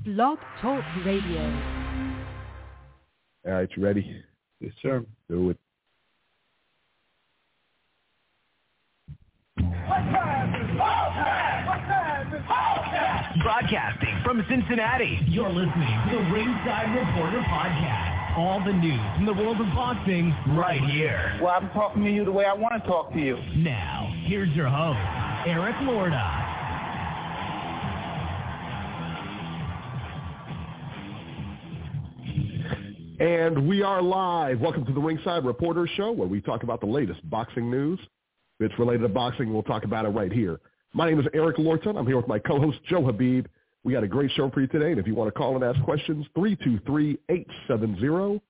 Blog Talk Radio. All right, you ready? Yes, sir. Do it. Broadcasting from Cincinnati, you're listening to the Ringside Reporter Podcast. All the news in the world of boxing right here. Well, I'm talking to you the way I want to talk to you. Now, here's your host, Eric Lorda. And we are live. Welcome to the Ringside Reporter Show, where we talk about the latest boxing news. If it's related to boxing, we'll talk about it right here. My name is Eric Lorton. I'm here with my co-host, Joe Habib. We got a great show for you today, and if you want to call and ask questions, 323-870-3857.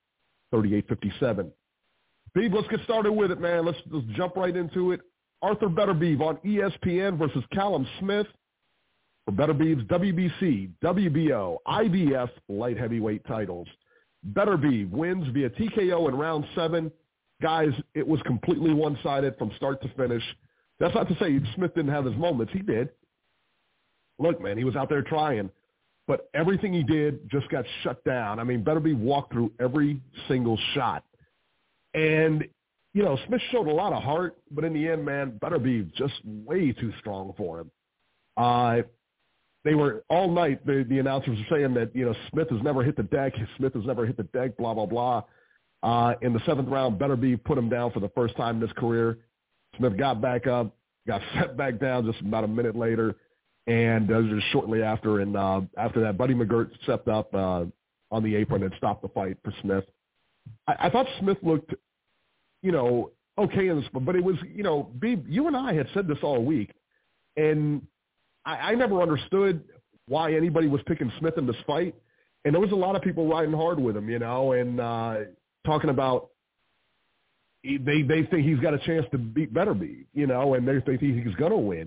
Beeb, let's get started with it, man. Let's jump right into it. Arthur Beterbiev on ESPN versus Callum Smith for Beterbiev's WBC, WBO, IBF light heavyweight titles. Beterbiev wins via TKO in round 7. Guys, it was completely one-sided from start to finish. That's not to say Smith didn't have his moments. He did. Look, man, he was out there trying. But everything he did just got shut down. I mean, Beterbiev walked through every single shot. And, you know, Smith showed a lot of heart, but in the end, man, Beterbiev just way too strong for him. They were all night, the announcers were saying that, you know, Smith has never hit the deck. Smith has never hit the deck, blah, blah, blah. In the 7th round, Beterbiev put him down for the first time in his career. Smith got back up, got set back down just about a minute later, and just shortly after. And after that, Buddy McGirt stepped up on the apron and stopped the fight for Smith. I thought Smith looked, you know, okay in this, but it was, you know, you and I had said this all week, and I never understood why anybody was picking Smith in this fight. And there was a lot of people riding hard with him, you know, and talking about they think he's got a chance to beat Beterbiev, you know, and they think he's going to win.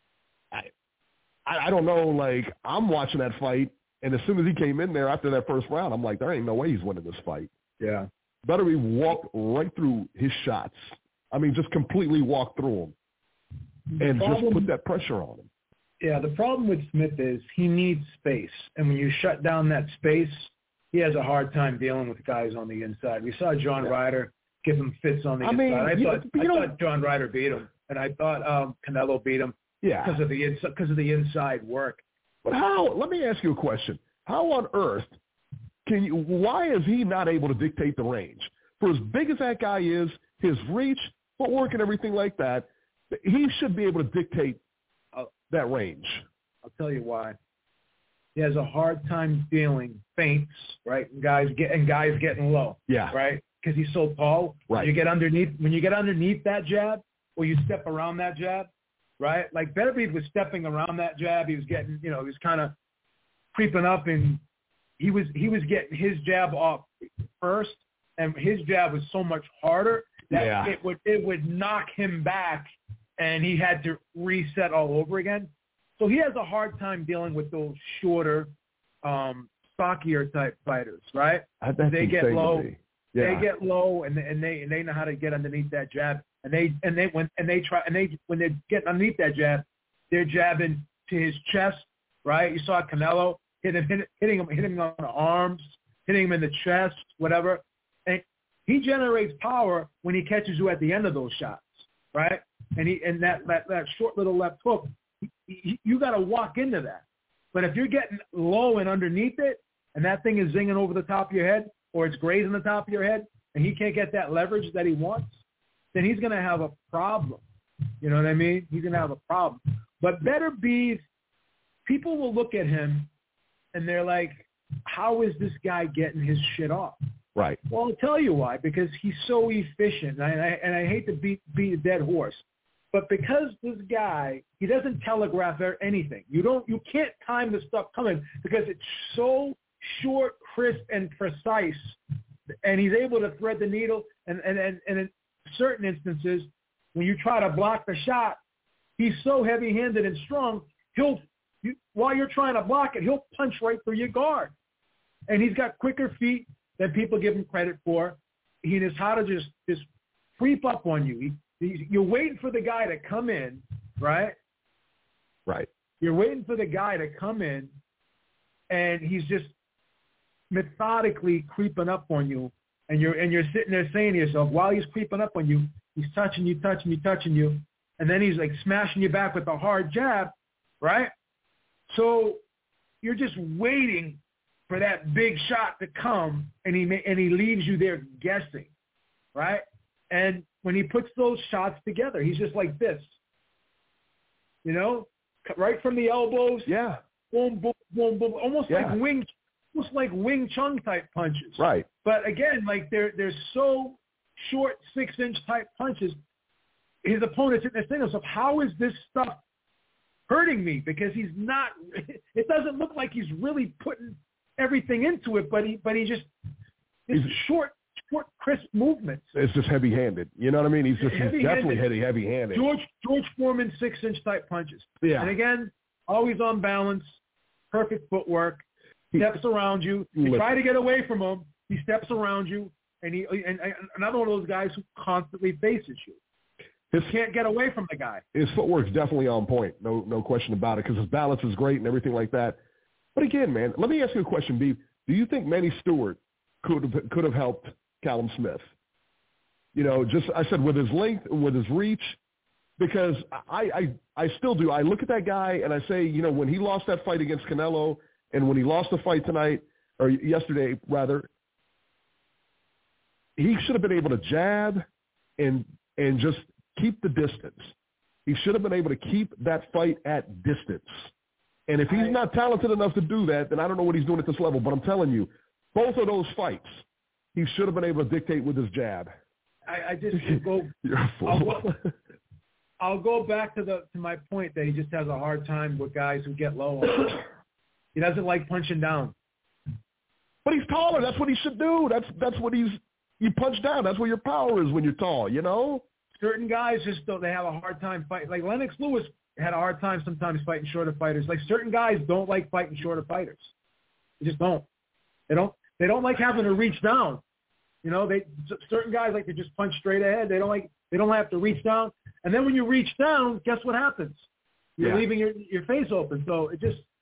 I don't know, like, I'm watching that fight, and as soon as he came in there after that first round, I'm like, there ain't no way he's winning this fight. Yeah. Beterbiev walked right through his shots. I mean, just completely walked through them and just put that pressure on him. Yeah, the problem with Smith is he needs space. And when you shut down that space, he has a hard time dealing with guys on the inside. We saw John Ryder give him fits on the inside. I thought John Ryder beat him, and I thought Canelo beat him because of the inside work. But let me ask you a question. How on earth why is he not able to dictate the range? For as big as that guy is, his reach, footwork, and everything like that, he should be able to dictate that range. I'll tell you why. He has a hard time dealing feints, right? And guys getting low, right? Because he's so tall. Right. When you get underneath that jab, or you step around that jab, right? Like Beterbiev was stepping around that jab. He was getting, you know, he was kind of creeping up, and he was getting his jab off first, and his jab was so much harder that it would knock him back, and he had to reset all over again. So he has a hard time dealing with those shorter, stockier type fighters, right? They get low. They get low, and they know how to get underneath that jab. And when they're getting underneath that jab, they're jabbing to his chest, right? You saw Canelo hitting him on the arms, hitting him in the chest, whatever. And he generates power when he catches you at the end of those shots, right? And that short little left hook, you got to walk into that. But if you're getting low and underneath it, and that thing is zinging over the top of your head, or it's grazing the top of your head, and he can't get that leverage that he wants, then he's going to have a problem. You know what I mean? He's going to have a problem. But Beterbiev, people will look at him, and they're like, how is this guy getting his shit off? Right. Well, I'll tell you why. Because he's so efficient, and I hate to beat a dead horse, but because this guy, he doesn't telegraph anything. You can't time the stuff coming because it's so short, crisp, and precise, and he's able to thread the needle. And in certain instances, when you try to block the shot, he's so heavy-handed and strong. While you're trying to block it, he'll punch right through your guard. And he's got quicker feet than people give him credit for. He knows how to just creep up on you. You're waiting for the guy to come in, right? Right. You're waiting for the guy to come in and he's just methodically creeping up on you, and you're sitting there saying to yourself, while he's creeping up on you, he's touching you, and then he's like smashing you back with a hard jab, right? So you're just waiting for that big shot to come, and he leaves you there guessing, right? And when he puts those shots together, he's just like this, right from the elbows. Yeah. Boom, boom, boom, boom, almost like Wing Chun type punches. Right. But again, like they're so short, 6-inch type punches. His opponent's sitting there saying to himself, how is this stuff hurting me? Because he's not. It doesn't look like he's really putting everything into it, but he just short, crisp movements. It's just heavy-handed. You know what I mean? He's definitely heavy-handed. George Foreman 6-inch type punches. Yeah. And again, always on balance, perfect footwork. Steps around you. You try to get away from him. He steps around you, and another one of those guys who constantly faces you. You can't get away from the guy. His footwork's definitely on point. No question about it, because his balance is great and everything like that. But again, man, let me ask you a question, B. Do you think Manny Stewart could have helped Callum Smith? I said with his length, with his reach, because I still do. I look at that guy and I say, when he lost that fight against Canelo and when he lost the fight tonight, or yesterday rather, he should have been able to jab and just keep the distance. He should have been able to keep that fight at distance. And if he's not talented enough to do that, then I don't know what he's doing at this level. But I'm telling you, both of those fights, he should have been able to dictate with his jab. I just go. You're a fool. I'll go back to my point that he just has a hard time with guys who get low. He doesn't like punching down. But he's taller. That's what he should do. That's what you punch down. That's where your power is when you're tall, Certain guys just don't. They have a hard time fighting. Like Lennox Lewis had a hard time sometimes fighting shorter fighters. Like certain guys don't like fighting shorter fighters. They just don't. They don't like having to reach down. Certain guys like to just punch straight ahead. They don't have to reach down. And then when you reach down, guess what happens? You're leaving your face open. So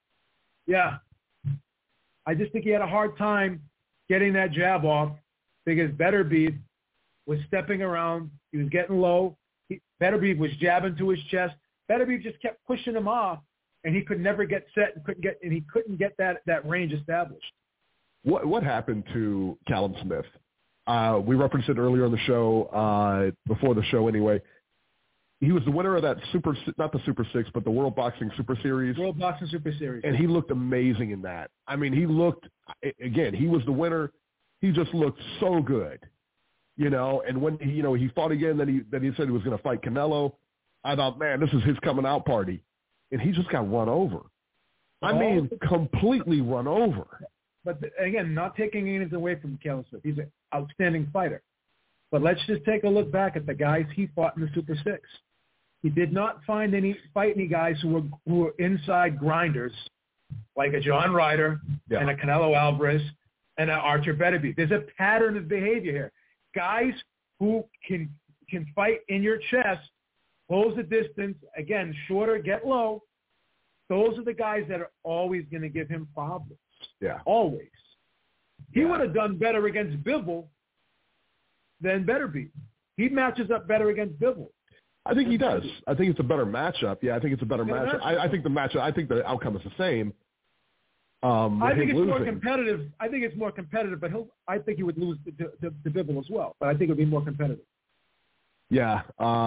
I just think he had a hard time getting that jab off because Beterbiev was stepping around. He was getting low. Beterbiev was jabbing to his chest. Beterbiev just kept pushing him off, and he could never get set and he couldn't get that range established. What happened to Callum Smith? We referenced it earlier in the show, before the show anyway. He was the winner of that not the Super 6, but the World Boxing Super Series. World Boxing Super Series. And he looked amazing in that. I mean, he was the winner. He just looked so good, and when, he fought again, then he said he was going to fight Canelo. I thought, man, this is his coming out party. And he just got run over. I mean, completely run over. But again, not taking anything away from Callum Smith. He's an outstanding fighter. But let's just take a look back at the guys he fought in the Super 6. He did not fight any guys who were inside grinders like a John Ryder and a Canelo Alvarez and an Artur Beterbiev. There's a pattern of behavior here. Guys who can fight in your chest, close the distance, again, shorter, get low. Those are the guys that are always going to give him problems. Yeah. Always. He would have done better against Bivol than Beterbiev. He matches up better against Bivol. I think he does. I think it's a better matchup. Yeah, I think it's a better matchup. I think the outcome is the same. I think it's more competitive. But I think he would lose to Bivol as well. But I think it would be more competitive. Yeah.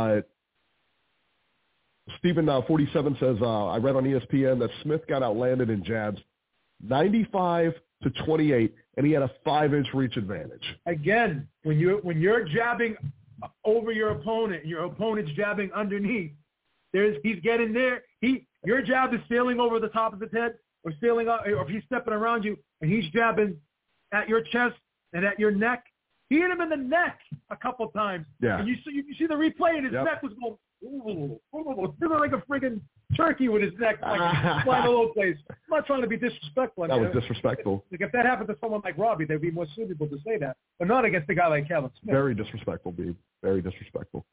Stephen 47 says, I read on ESPN that Smith got outlanded in jabs 95-28, and he had a 5-inch reach advantage. Again, when you're jabbing over your opponent, your opponent's jabbing underneath, he's getting there. Your jab is sailing over the top of his head, or sailing up, or if he's stepping around you, and he's jabbing at your chest and at your neck. He hit him in the neck a couple times. Yeah. And you see the replay, and his neck was going, like a friggin' turkey with his neck like flying all over the place. I'm not trying to be disrespectful. That was disrespectful. Like if that happened to someone like Robbie, they'd be more suitable to say that, but not against a guy like Callum Smith. Very disrespectful, dude. Very disrespectful.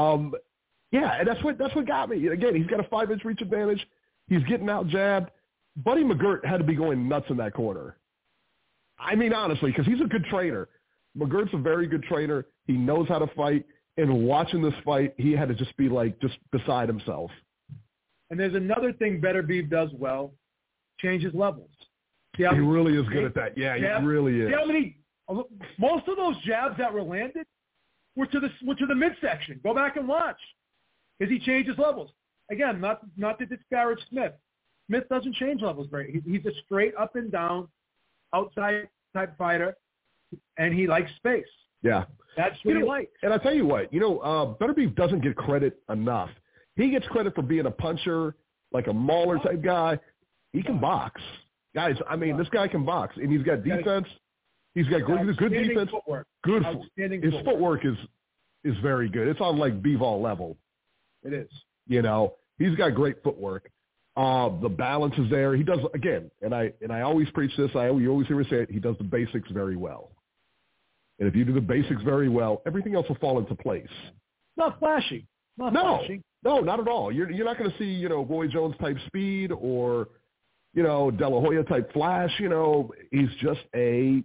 Yeah, and that's what got me. Again, he's got a 5-inch reach advantage. He's getting out jabbed. Buddy McGirt had to be going nuts in that corner. I mean, honestly, because he's a good trainer. McGirt's a very good trainer. He knows how to fight. And watching this fight, he had to just be just beside himself. And there's another thing Beterbiev does well, changes levels. He really is good at that. Yeah, he really is. See how many? Most of those jabs that were landed were to the midsection. Go back and watch, because he changes levels. Again, not to disparage Smith. Smith doesn't change levels very. He's a straight up and down, outside type fighter, and he likes space. Yeah, that's what he likes. And I tell you what, Beterbiev doesn't get credit enough. He gets credit for being a puncher, like a mauler type guy. He can box. Guys, I mean, this guy can box, and he's got defense. He's got good defense. Footwork. Good. His footwork is very good. It's on like Bivol level. It is. He's got great footwork. The balance is there. He does, again, and I always preach this. You always hear me say it. He does the basics very well. And if you do the basics very well, everything else will fall into place. Not flashy. Flashy. No, not at all. You're not going to see, Roy Jones type speed or, De La Hoya type flash. He's just he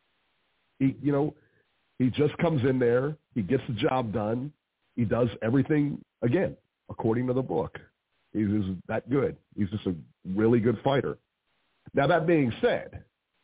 just comes in there. He gets the job done. He does everything, again, according to the book. He's that good. He's just a really good fighter. Now, that being said,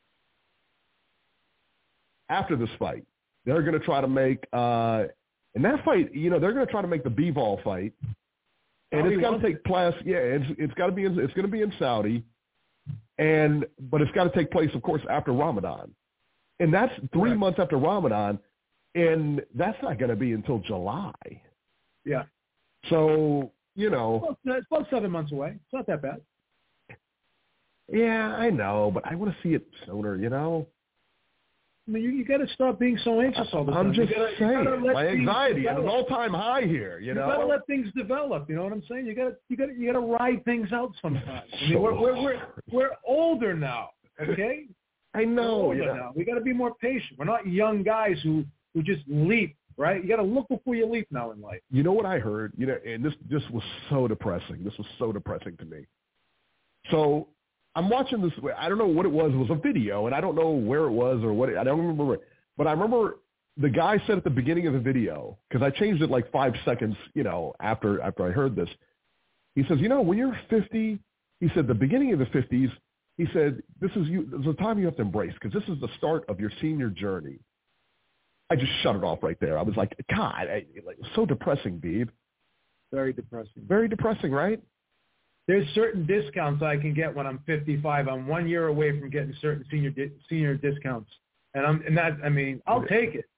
after this fight, they're going to try to make in that fight, they're going to try to make the Bivol fight, and it's got to take place. Yeah, it's got to be. It's going to be in Saudi, but it's got to take place, of course, after Ramadan, and that's 3 months after Ramadan, and that's not going to be until July. Yeah. So it's about 7 months away. It's not that bad. Yeah, I know, but I want to see it sooner. I mean, you got to stop being so anxious all the time. I'm just saying, my anxiety at an all-time high here. You got to let things develop. You know what I'm saying? You got to ride things out sometimes. I mean, we're older now. Okay. I know. We're older now. We got to be more patient. We're not young guys who just leap. Right? You got to look before you leap now in life. You know what I heard? And this was so depressing. This was so depressing to me. So I'm watching this. I don't know what it was. It was a video, and I don't know where it was or what. I don't remember. But I remember the guy said at the beginning of the video, because I changed it like 5 seconds, after I heard this. He says, when you're 50, he said the beginning of the 50s, he said, this is a time you have to embrace, because this is the start of your senior journey. I just shut it off right there. I was like, God, so depressing, Beeb. Very depressing. Very depressing, right? There's certain discounts I can get when I'm 55. I'm 1 year away from getting certain senior discounts, I'll take it.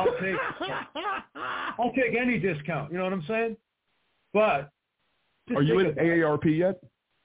I'll take any discount. You know what I'm saying? But are you in AARP yet?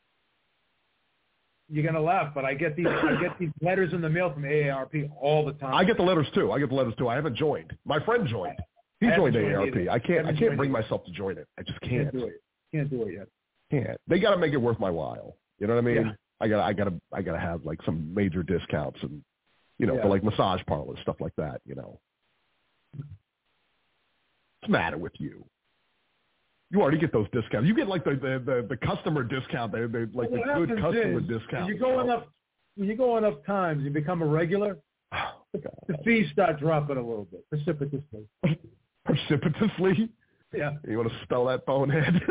You're gonna laugh, but I get these letters in the mail from AARP all the time. I get the letters too. I haven't joined. My friend joined. He joined AARP. I can't bring myself to join it. I just can't. Can't do it yet. Can't. They got to make it worth my while. You know what I mean? Yeah. I gotta have like some major discounts and for like massage parlors, stuff like that. What's the matter with you? You already get those discounts. You get like the customer discount. They like the good customer discount. When you go enough times, you become a regular. The fees start dropping a little bit precipitously. Precipitously? Yeah. You want to spell that, bonehead?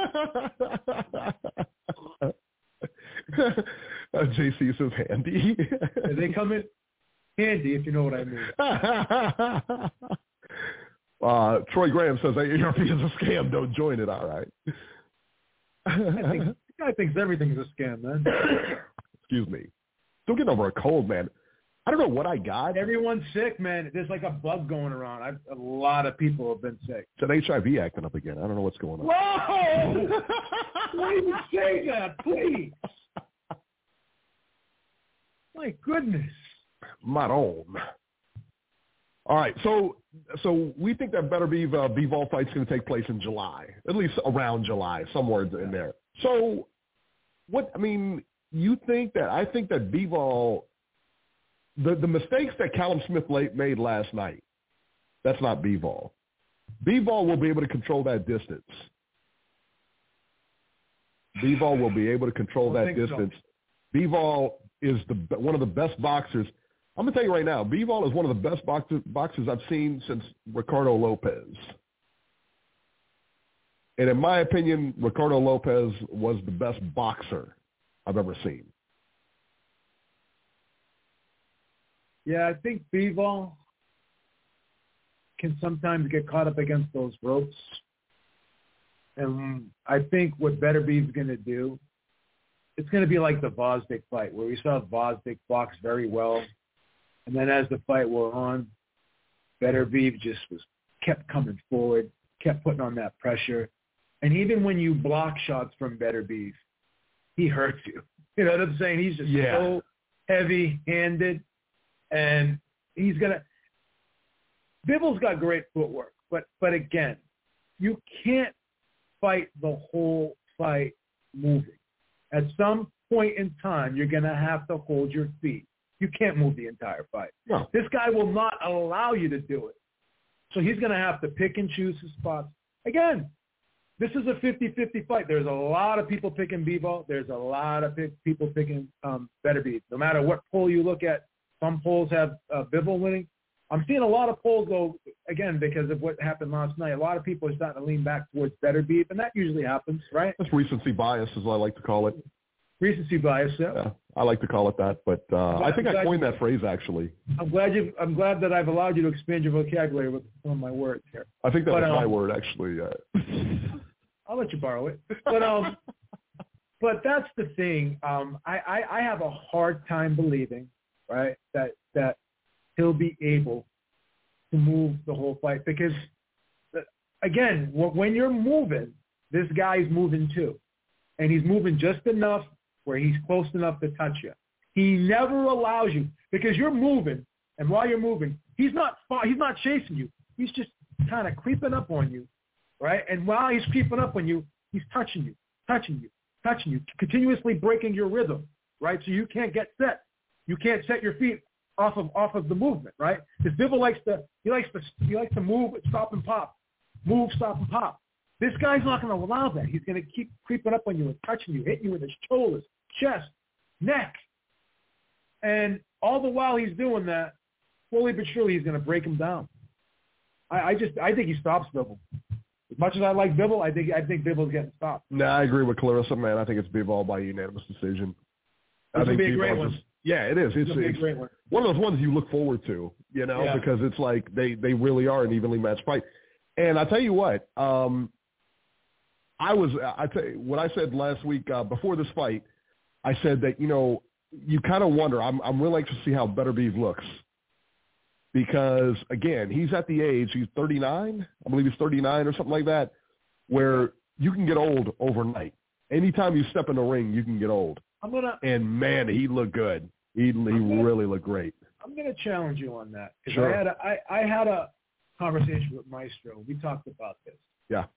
JC says handy. They come in handy, if you know what I mean. Troy Graham says AARP is a scam. Don't join it. All right. The guy thinks everything's a scam, man. Excuse me. Still getting over a cold, man. I don't know what I got. Everyone's sick, man. There's like a bug going around. A lot of people have been sick. It's an HIV acting up again. I don't know what's going on. Whoa! Don't even say that, please. My goodness. Maron. All right, so we think that Bivol fight's going to take place in July, at least around July, somewhere in there. So, you think that? I think that Bivol, the mistakes that Callum Smith made last night, that's not Bivol. Bivol will be able to control that distance. Bivol will be able to control that distance. Bivol is one of the best boxers. I'm going to tell you right now, Bivol is one of the best boxers I've seen since Ricardo Lopez. And in my opinion, Ricardo Lopez was the best boxer I've ever seen. Yeah, I think Bivol can sometimes get caught up against those ropes. And I think what Beterbiev is going to do, it's going to be like the Gvozdyk fight, where we saw Gvozdyk box very well. And then as the fight wore on, Beterbiev just kept coming forward, kept putting on that pressure. And even when you block shots from Beterbiev, he hurts you. You know what I'm saying? He's just so heavy-handed. And he's going to – Bivol's got great footwork. But again, you can't fight the whole fight moving. At some point in time, you're going to have to hold your feet. You can't move the entire fight. No. This guy will not allow you to do it. So he's going to have to pick and choose his spots. Again, this is a 50-50 fight. There's a lot of people picking Bivol. There's a lot of people picking Beterbiev. No matter what poll you look at, some polls have Bivol winning. I'm seeing a lot of polls go, again, because of what happened last night. A lot of people are starting to lean back towards Beterbiev, and that usually happens, right? That's recency bias, as I like to call it. Recency bias, yeah. I like to call it that, but I think I coined that phrase, actually. I'm glad that I've allowed you to expand your vocabulary with some of my words here. I think that was my word, actually. I'll let you borrow it. But that's the thing. I have a hard time believing, right, that he'll be able to move the whole fight. Because, again, when you're moving, this guy's moving too. And he's moving just enough where he's close enough to touch you. He never allows you, because you're moving, and while you're moving, he's not chasing you. He's just kind of creeping up on you, right? And while he's creeping up on you, he's touching you, continuously breaking your rhythm, right? So you can't get set. You can't set your feet off of the movement, right? Because Bivol likes to move, stop and pop, move, stop and pop. This guy's not going to allow that. He's going to keep creeping up on you and touching you, hitting you with his shoulders, chest, neck. And all the while he's doing that, slowly but surely he's going to break him down. I think he stops Bivol. As much as I like Bivol, I think Bivol's getting stopped. No, I agree with Clarissa, man. I think it's Bivol by unanimous decision. This will be a great one. Yeah, it is. It's a great one. One of those ones you look forward to, because it's like they really are an evenly matched fight. And I tell you what, what I said last week before this fight, I said that, you kind of wonder. I'm really anxious to see how Beterbiev looks, because again, he's at the age, he's 39. I believe he's 39 or something like that, where you can get old overnight. Anytime you step in the ring, you can get old. And man, he looked good. He really looked great. I'm going to challenge you on that, because sure. I had a conversation with Maestro. We talked about this. Yeah.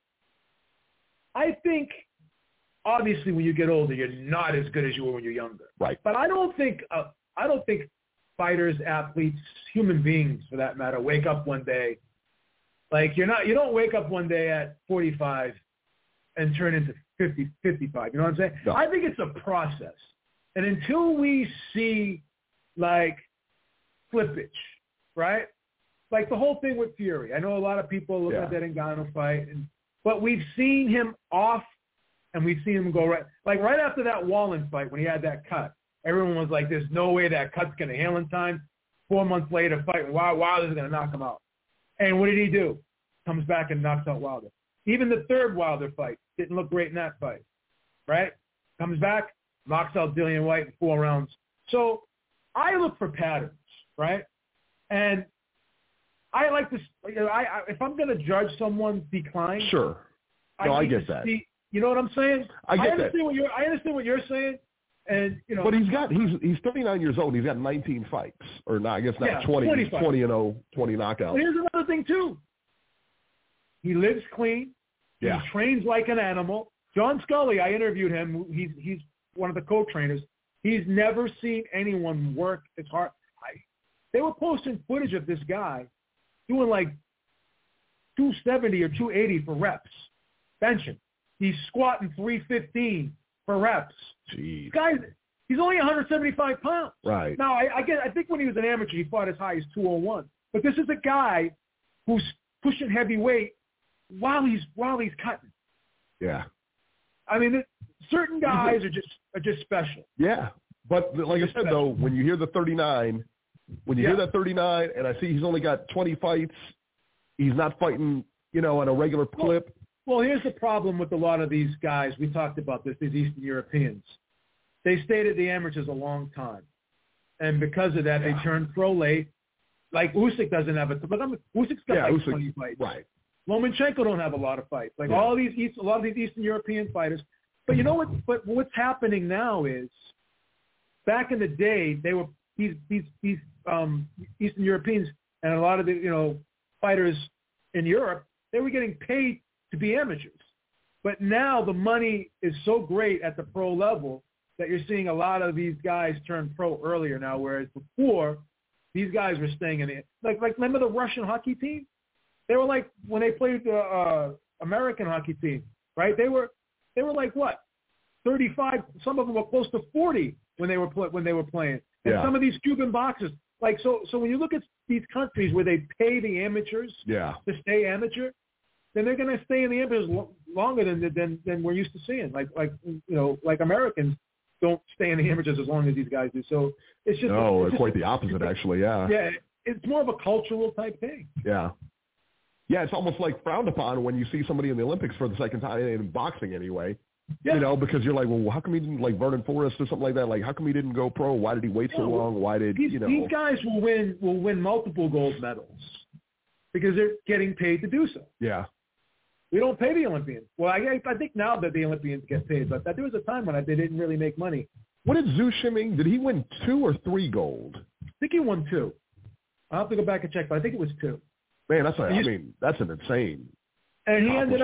I think, obviously, when you get older, you're not as good as you were when you're younger. Right. But I don't think fighters, athletes, human beings, for that matter, wake up one day. Like, you don't wake up one day at 45 and turn into 50, 55. You know what I'm saying? No. I think it's a process. And until we see, like, flippage, right? Like the whole thing with Fury. I know a lot of people look at that Ngannou fight, but we've seen him off, and we've seen him go right. Like right after that Wallen fight, when he had that cut, everyone was like, "There's no way that cut's going to heal in time." 4 months later, fighting Wilder's going to knock him out. And what did he do? Comes back and knocks out Wilder. Even the third Wilder fight didn't look great in that fight, right? Comes back, knocks out Dillian White in 4 rounds. So I look for patterns, right? And I like to, if I'm going to judge someone's decline, sure. No, I get that. You know what I'm saying? I understand what you're saying, and But he's 39 years old. He's got 19 fights, or not? I guess not 20. 20-0, 20 knockouts. But here's another thing too. He lives clean. Yeah. He trains like an animal. John Scully, I interviewed him. He's one of the co-trainers. He's never seen anyone work as hard. They were posting footage of this guy doing like 270 or 280 for reps, benching. He's squatting 315 for reps. Jeez. He's only 175 pounds. Right. Now, I think when he was an amateur, he fought as high as 201. But this is a guy who's pushing heavyweight while he's cutting. Yeah. I mean, certain guys are just special. Yeah. But like I said, though, when you hear the 39, hear that 39, and I see he's only got 20 fights, he's not fighting, on a regular clip. Well, here's the problem with a lot of these guys. We talked about this, these Eastern Europeans. They stayed at the amateurs a long time. And because of that, they turned pro late. Like Usyk doesn't have Usyk's got 20 fights. Right. Lomachenko don't have a lot of fights. Like a lot of these Eastern European fighters. But you know what? But what's happening now is, back in the day, they were these Eastern Europeans and a lot of the fighters in Europe. They were getting paid to be amateurs. But now the money is so great at the pro level that you're seeing a lot of these guys turn pro earlier now, whereas before these guys were staying in it. Like remember the Russian hockey team? They were like, when they played the American hockey team, right? They were like what, 35? Some of them were close to 40 when they were playing. And some of these Cuban boxers, like so when you look at these countries where they pay the amateurs to stay amateur, then they're going to stay in the amateurs longer than we're used to seeing. Like Americans don't stay in the amateurs as long as these guys do. So it's just quite the opposite, actually. Yeah. Yeah, it's more of a cultural type thing. Yeah. Yeah, it's almost like frowned upon when you see somebody in the Olympics for the second time in boxing anyway. Yeah. Because you're like, well, how come he didn't, like Vernon Forrest or something like that? Like, how come he didn't go pro? Why did he wait so long? Why did these guys will win multiple gold medals because they're getting paid to do so. Yeah. We don't pay the Olympians. Well, I think now that the Olympians get paid, but there was a time when they didn't really make money. What did Zhu Shiming? Did he win 2 or 3 gold? I think he won 2. I'll have to go back and check, but I think it was 2. Man, that's an insane. And he ended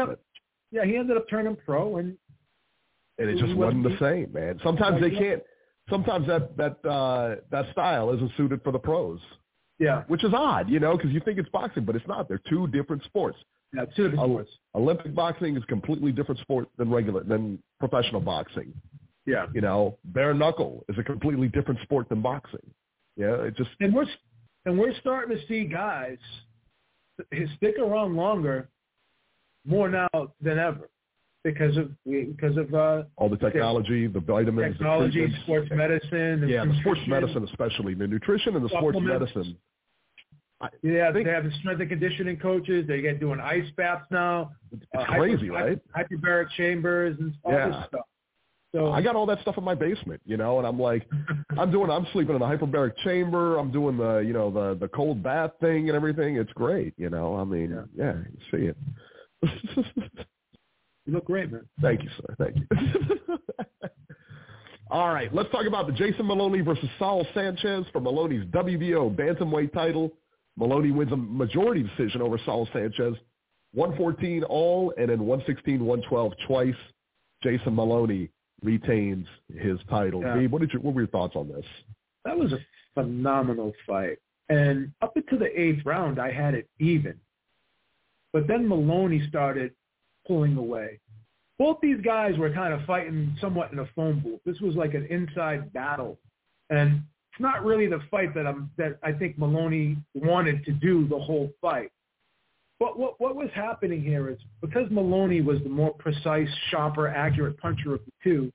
up turning pro, and it just wasn't the same, man. Sometimes they can't. Sometimes that style isn't suited for the pros. Yeah, which is odd, because you think it's boxing, but it's not. They're 2 different sports. Yeah, 2 different sports. Olympic boxing is a completely different sport than professional boxing. Yeah, bare knuckle is a completely different sport than boxing. Yeah, it just and we're starting to see guys stick around longer, more now than ever, because of all the technology, the vitamins, the sports medicine. The sports medicine especially, the nutrition and the sports medicine. They have the strength and conditioning coaches. They get doing ice baths now. It's crazy, right? Hyperbaric chambers and all this stuff. So I got all that stuff in my basement, and I'm like, I'm sleeping in a hyperbaric chamber. I'm doing the cold bath thing and everything. It's great, you you see it. You look great, man. Thank you, sir. Thank you. All right, let's talk about the Jason Maloney versus Saul Sanchez for Maloney's WBO bantamweight title. Maloney wins a majority decision over Saul Sanchez, 114 all, and then 116, 112 twice. Jason Maloney retains his title. Yeah. Gabe, what were your thoughts on this? That was a phenomenal fight. And up into the 8th round, I had it even. But then Maloney started pulling away. Both these guys were kind of fighting somewhat in a phone booth. This was like an inside battle. And it's not really the fight that I think Maloney wanted to do the whole fight. But what was happening here is because Maloney was the more precise, sharper, accurate puncher of the two,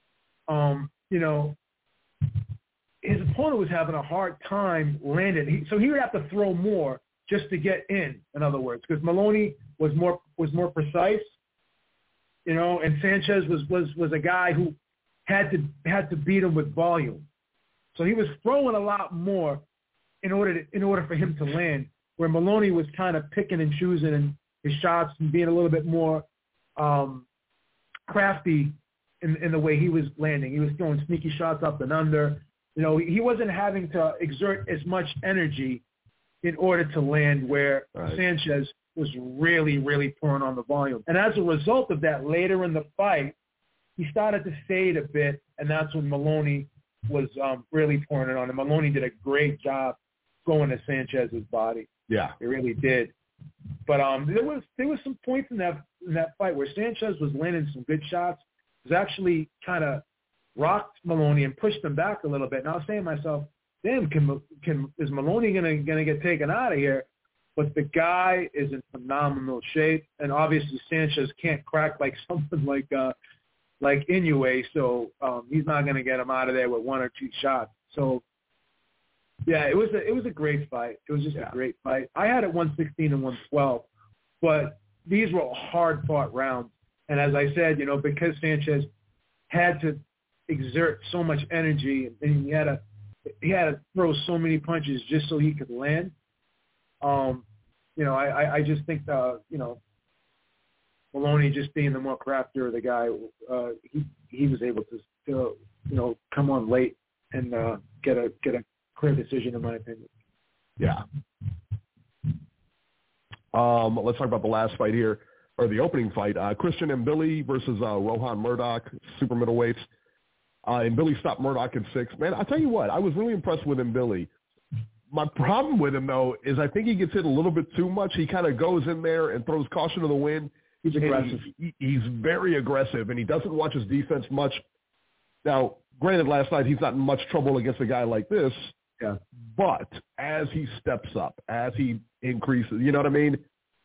his opponent was having a hard time landing. So he would have to throw more just to get in other words, because Maloney was more precise, and Sanchez was a guy who had to beat him with volume. So he was throwing a lot more in order for him to land, where Maloney was kind of picking and choosing his shots and being a little bit more crafty in the way he was landing. He was throwing sneaky shots up and under. He wasn't having to exert as much energy in order to land, where Sanchez was really, really pouring on the volume. And as a result of that, later in the fight, he started to fade a bit, and that's when Maloney was really pouring it on him. Maloney did a great job going to Sanchez's body. Yeah, he really did. But there was some points in that fight where Sanchez was landing some good shots. It was actually kind of rocked Maloney and pushed him back a little bit. And I was saying to myself, damn, is Maloney gonna get taken out of here? But the guy is in phenomenal shape, and obviously Sanchez can't crack like something like Inoue, so he's not gonna get him out of there with one or two shots. So yeah, it was a great fight. It was just a great fight. I had it 116 and 112, but these were hard-fought rounds. And as I said, because Sanchez had to exert so much energy and he had to throw so many punches just so he could land. I just think Maloney, just being the more craftier of the guy, he was able to come on late and get a clear decision, in my opinion. Yeah. Let's talk about the last fight here, or the opening fight. Christian Mbili versus Rohan Murdoch, super middleweights. Mbili stopped Murdoch in 6. Man, I'll tell you what, I was really impressed with Mbili. My problem with him, though, is I think he gets hit a little bit too much. He kind of goes in there and throws caution to the wind. He's aggressive. He's very aggressive, and he doesn't watch his defense much. Now, granted, last night he's not in much trouble against a guy like this. Yeah. But as he steps up, as he increases, you know what I mean?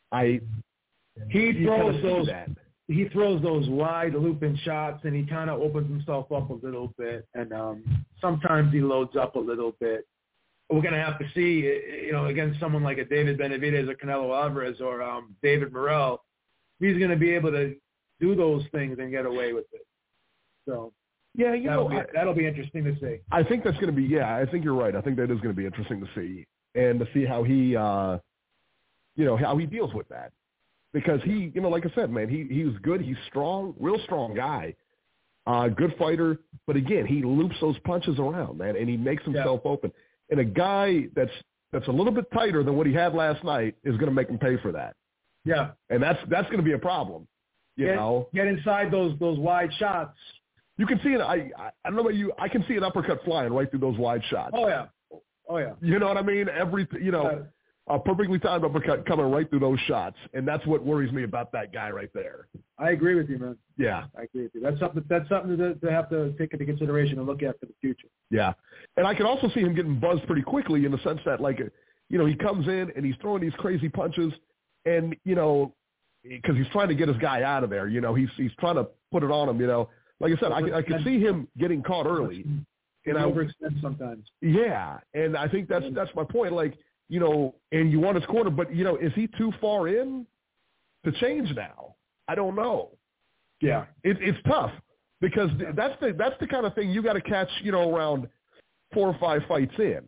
He throws those wide looping shots, and he kind of opens himself up a little bit, and sometimes he loads up a little bit. We're going to have to see, against someone like a David Benavidez or Canelo Alvarez or David Morrell, he's going to be able to do those things and get away with it. So, yeah, that'll be interesting to see. I think that's going to be, I think you're right. I think that is going to be interesting to see, and to see how he, how he deals with that. Because he, like I said, man, he was good. He's strong, real strong guy, good fighter. But again, he loops those punches around, man, and he makes himself open. And a guy that's a little bit tighter than what he had last night is going to make him pay for that. Yeah, and that's going to be a problem. Get inside those wide shots. You can see it. I don't know about you. I can see an uppercut flying right through those wide shots. Oh yeah. You know what I mean? A perfectly timed uppercut coming right through those shots, and that's what worries me about that guy right there. I agree with you, man. Yeah, I agree with you. That's something to have to take into consideration and look at for the future. Yeah, and I can also see him getting buzzed pretty quickly in the sense that, he comes in and he's throwing these crazy punches, and because he's trying to get his guy out of there. He's trying to put it on him. Like I said, I can see him getting caught early. And overextend sometimes. Yeah, and I think that's my point. And you want his corner, but, is he too far in to change now? I don't know. Yeah. It's tough because that's the kind of thing you got to catch, around 4 or 5 fights in,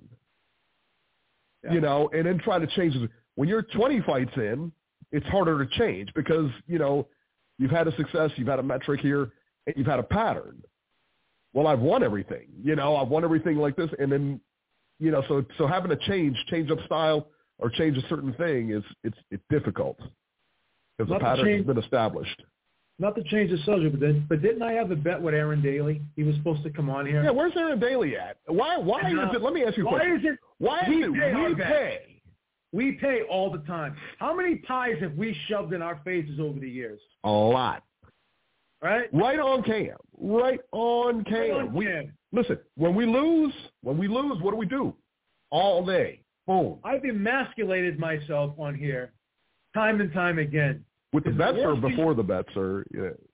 and then try to change it. When you're 20 fights in, it's harder to change because, you've had a success, you've had a metric here, and you've had a pattern. Well, I've won everything, I've won everything like this, and then, so having to change up style or change a certain thing it's difficult because the pattern has been established. Not to change the subject, but didn't I have a bet with Aaron Daly? He was supposed to come on here. Yeah, where's Aaron Daly at? Why is it? Let me ask you a question. Why is it we pay? We pay all the time. How many pies have we shoved in our faces over the years? A lot. Right? Right on cam. Listen, when we lose, what do we do? All day. Boom. I've emasculated myself on here time and time again. With the bets or before the bets or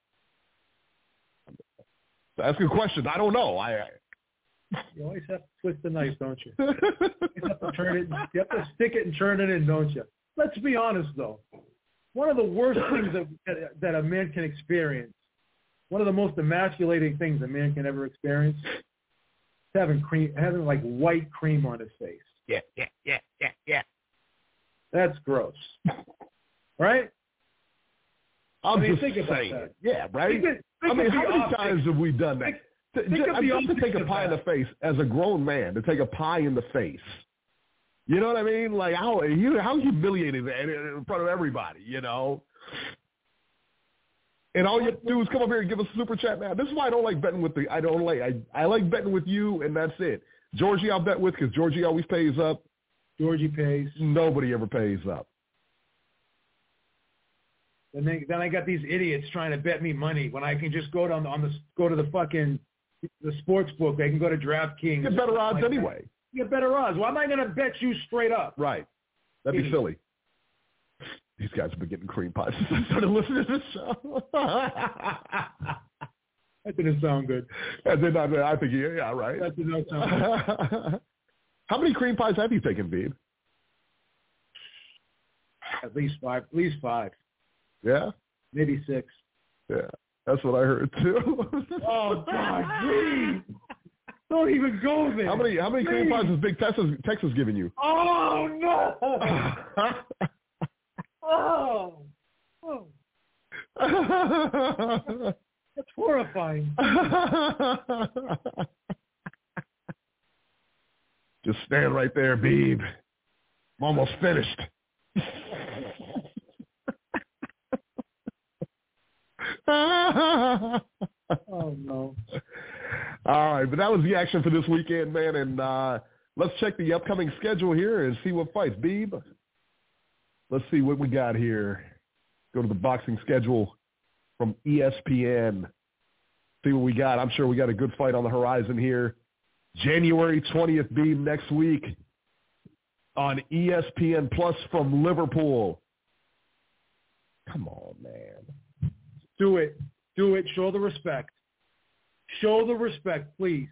ask a question. I don't know. You always have to twist the knife, don't you? You have to turn it. You have to stick it and turn it in, don't you? Let's be honest, though. One of the worst things that a man can experience, one of the most emasculating things a man can ever experience, is having like white cream on his face. Yeah. That's gross, right? I'm just think about saying. That. Yeah, right? How many times have we done that? Just to take a pie in the face as a grown man, to take a pie in the face. You know what I mean? Like how humiliating that in front of everybody, And all you have to do is come up here and give us a super chat now. This is why I don't like betting with I like betting with you, and that's it. Georgie I'll bet with because Georgie always pays up. Georgie pays. Nobody ever pays up. And then I got these idiots trying to bet me money when I can just go to the fucking the sports book. They can go to DraftKings. Get better odds anyway. You get better odds. Why am I going to bet you straight up? Right. That'd be silly. These guys have been getting cream pies since I started listening to this show. That didn't sound good. That did not. I think, yeah, right. That did not sound good. How many cream pies have you taken, Beeb? At least five. Yeah? Maybe 6. Yeah. That's what I heard, too. Oh, God, please. Don't even go there. How many cream pies has Big Texas giving you? Oh, no. Oh. That's horrifying. Just stand right there, Beeb. I'm almost finished. Oh, no. All right, but that was the action for this weekend, man. And let's check the upcoming schedule here and see what fights. Beeb, let's see what we got here. Go to the boxing schedule from ESPN. See what we got. I'm sure we got a good fight on the horizon here. January 20th, Beeb, next week on ESPN Plus from Liverpool. Come on, man. Do it. Show the respect. Show the respect, please.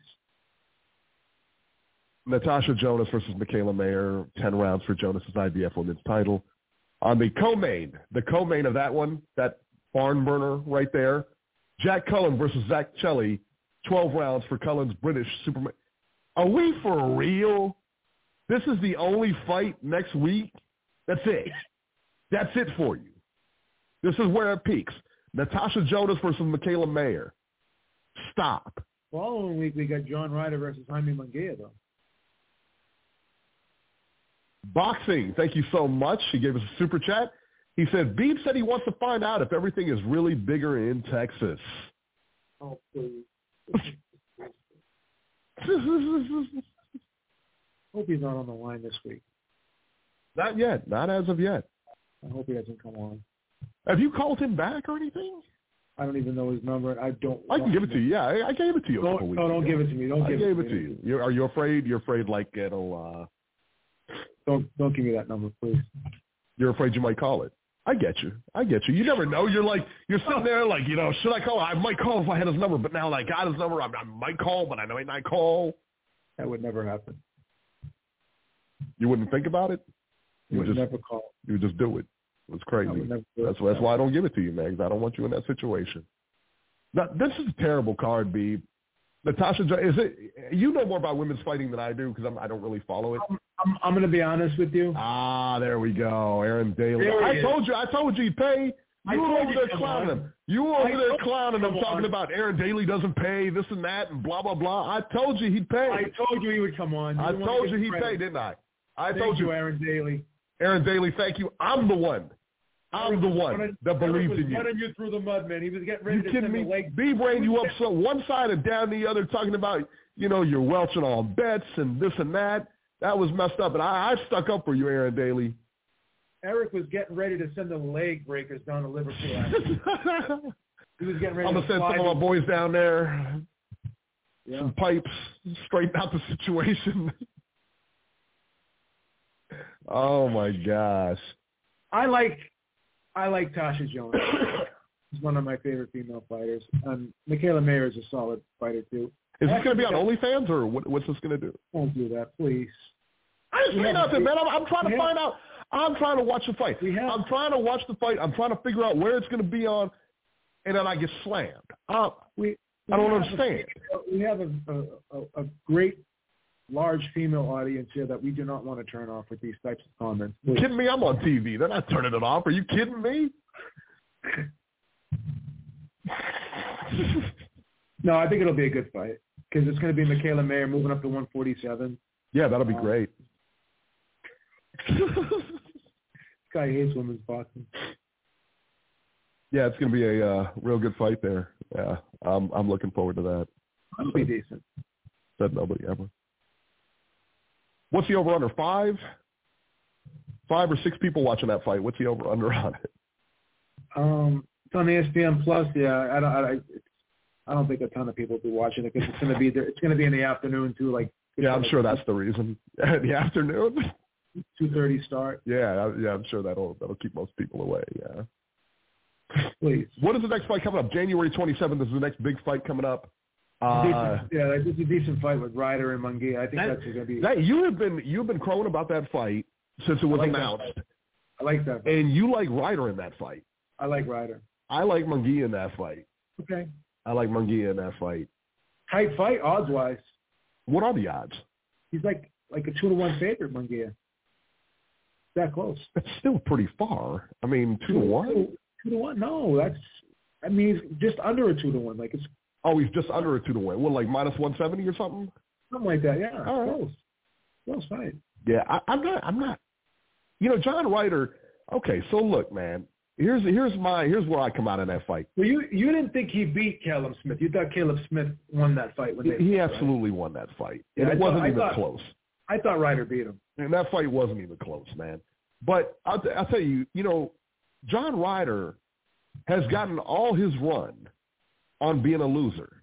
Natasha Jonas versus Michaela Mayer, 10 rounds for Jonas's IBF women's title. On the co-main of that one, that barn burner right there, Jack Cullen versus Zach Chelly, 12 rounds for Cullen's British Superman. Are we for real? This is the only fight next week? That's it. That's it for you. This is where it peaks. Natasha Jonas versus Michaela Mayer. Stop. Following week, we got John Ryder versus Jaime Munguia, though. Boxing, thank you so much. He gave us a super chat. He said, Beeb said he wants to find out if everything is really bigger in Texas. Oh, please. Hope he's not on the line this week. Not yet. Not as of yet. I hope he doesn't come on. Have you called him back or anything? I don't even know his number. I can give it to you. Yeah, I gave it to you. Don't give it to me. I gave it to you. Are you afraid? You're afraid like it'll... Don't give me that number, please. You're afraid you might call it. I get you. You never know. You're sitting there like, should I call? I might call if I had his number, but now that I got his number, I might call, but I might not call. That would never happen. You wouldn't think about it? You would never call. You would just do it. It's crazy. That's why I don't give it to you, man, because I don't want you in that situation. Now, this is a terrible card, B. Natasha, you know more about women's fighting than I do because I don't really follow it. I'm going to be honest with you. There we go. Aaron Daly. I told you he'd pay. You were over there clowning him. Talking about Aaron Daly doesn't pay, this and that, and blah, blah, blah. I told you he'd pay. I told you he would come on. I told you he'd pay, didn't I? Told you, Aaron Daly. Aaron Daly, thank you. I'm the one that believes in you. Running you through the mud, man. He was getting ready to send the leg. B ran you up so one side and down the other, talking about, you're welching on bets and this and that. That was messed up, and I stuck up for you, Aaron Daly. Eric was getting ready to send the leg breakers down to Liverpool. He was getting ready. I'm gonna send some of my boys down there. Yeah. Some pipes, straighten out the situation. Oh my gosh. I like Tasha Jonas. She's one of my favorite female fighters. Michaela Mayer is a solid fighter too. Is this going to be on OnlyFans or what's this going to do? Don't do that, please. I didn't say nothing, man. I'm trying to find out. I'm trying to watch the fight. I'm trying to watch the fight. I'm trying to figure out where it's going to be on, and then I get slammed. I don't understand. We have a great, large female audience here that we do not want to turn off with these types of comments. You kidding me? I'm on TV. They're not turning it off. Are you kidding me? No, I think it'll be a good fight because it's going to be Michaela Mayer moving up to 147. Yeah, that'll be great. This guy hates women's boxing. Yeah, it's going to be a real good fight there. Yeah, I'm looking forward to that. That'll be decent. Said nobody ever. What's the over-under? 5 or 6 people watching that fight. What's the over-under on it? It's on ESPN Plus. Yeah, I don't think a ton of people will be watching it because it's going to be there. It's going to be in the afternoon too. Like yeah, I'm sure that's the reason. The afternoon, 2:30 start. Yeah, I'm sure that'll keep most people away. Yeah. Please. What is the next fight coming up? January 27th is the next big fight coming up. It's a decent fight with Ryder and Munguia. I think that's going to be. You've been crowing about that fight since it was announced. I like that fight. And you like Ryder in that fight. I like Ryder. I like Munguia in that fight. Okay. I like Munguia in that fight. Tight fight, odds-wise. What are the odds? He's like a 2-1 favorite, Munguia. That close. That's still pretty far. I mean, 2-1? 2-1? No, he's just under a 2-1. Like it's. Oh, he's just under a 2-1. What, like minus 170 or something? Something like that, yeah. All right. Close fight. Yeah, I'm not. You know, John Ryder. Okay, so look, man. Here's where I come out in that fight. Well, you didn't think he beat Caleb Smith. You thought Caleb Smith won that fight. He absolutely won that fight. And it wasn't even close. I thought Ryder beat him. And that fight wasn't even close, man. But I'll tell you, John Ryder has gotten all his run on being a loser.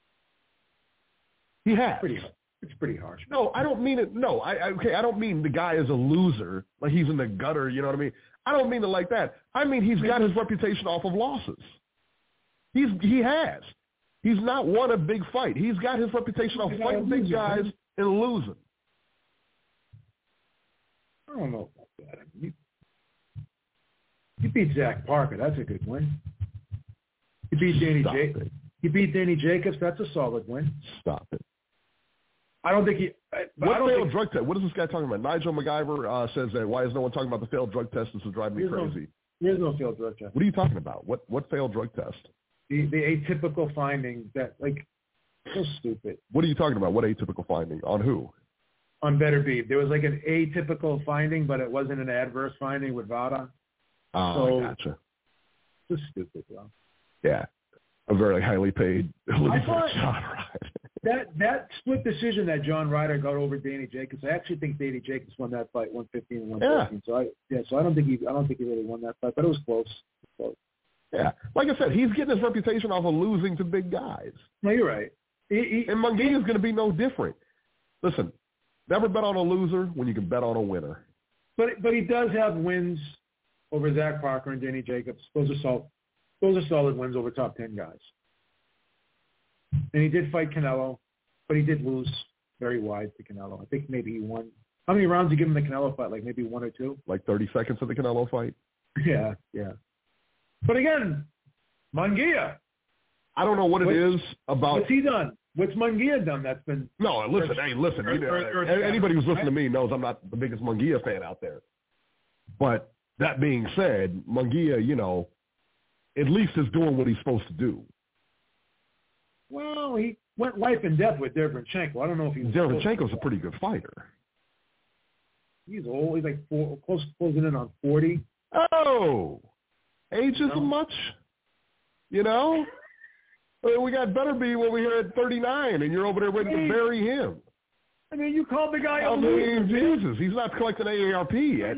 He has. It's pretty harsh. No, I don't mean it. No, I don't mean the guy is a loser, like he's in the gutter, you know what I mean? I don't mean it like that. I mean he's got his reputation off of losses. He has. He's not won a big fight. He's got his reputation off fighting big guys and losing. I don't know about that. You beat Zach Parker. That's a good win. You beat Danny Jacobs. You beat Danny Jacobs. That's a solid win. Stop it. I don't think he. What failed drug test? What is this guy talking about? Nigel MacGyver says that. Why is no one talking about the failed drug test? This is driving me crazy. There's no failed drug test. What are you talking about? What failed drug test? The atypical finding that so stupid. What are you talking about? What atypical finding? On who? On Better Beef. There was like an atypical finding, but it wasn't an adverse finding with VADA. Oh, I gotcha. Just stupid, bro. Yeah, a very highly paid John Ryder. That split decision that John Ryder got over Danny Jacobs, I actually think Danny Jacobs won that fight 115 and 114. Yeah. So I don't think he really won that fight, but it was close. Yeah, like I said, he's getting his reputation off of losing to big guys. No, you're right. And Munguia is going to be no different. Listen, never bet on a loser when you can bet on a winner. But he does have wins over Zach Parker and Danny Jacobs. Those are solid wins over top 10 guys. And he did fight Canelo, but he did lose very wide to Canelo. I think maybe he won. How many rounds did he give him the Canelo fight? Like maybe 1 or 2? Like 30 seconds of the Canelo fight? Yeah. But again, Munguia. I don't know what it is about. What's he done? What's Munguia done that's been... No, listen. Anybody who's listening to me knows I'm not the biggest Munguia fan out there. But that being said, Munguia, at least is doing what he's supposed to do. Well, he went life and death with Derevyanchenko. I don't know if he's... Derevyanchenko's a pretty good fighter. He's old. He's like closing in on 40. Oh! Age isn't much, We got Beterbiev over here at 39, and you're over there waiting to bury him. I mean, you called the guy a loser. Jesus, he's not collecting AARP yet.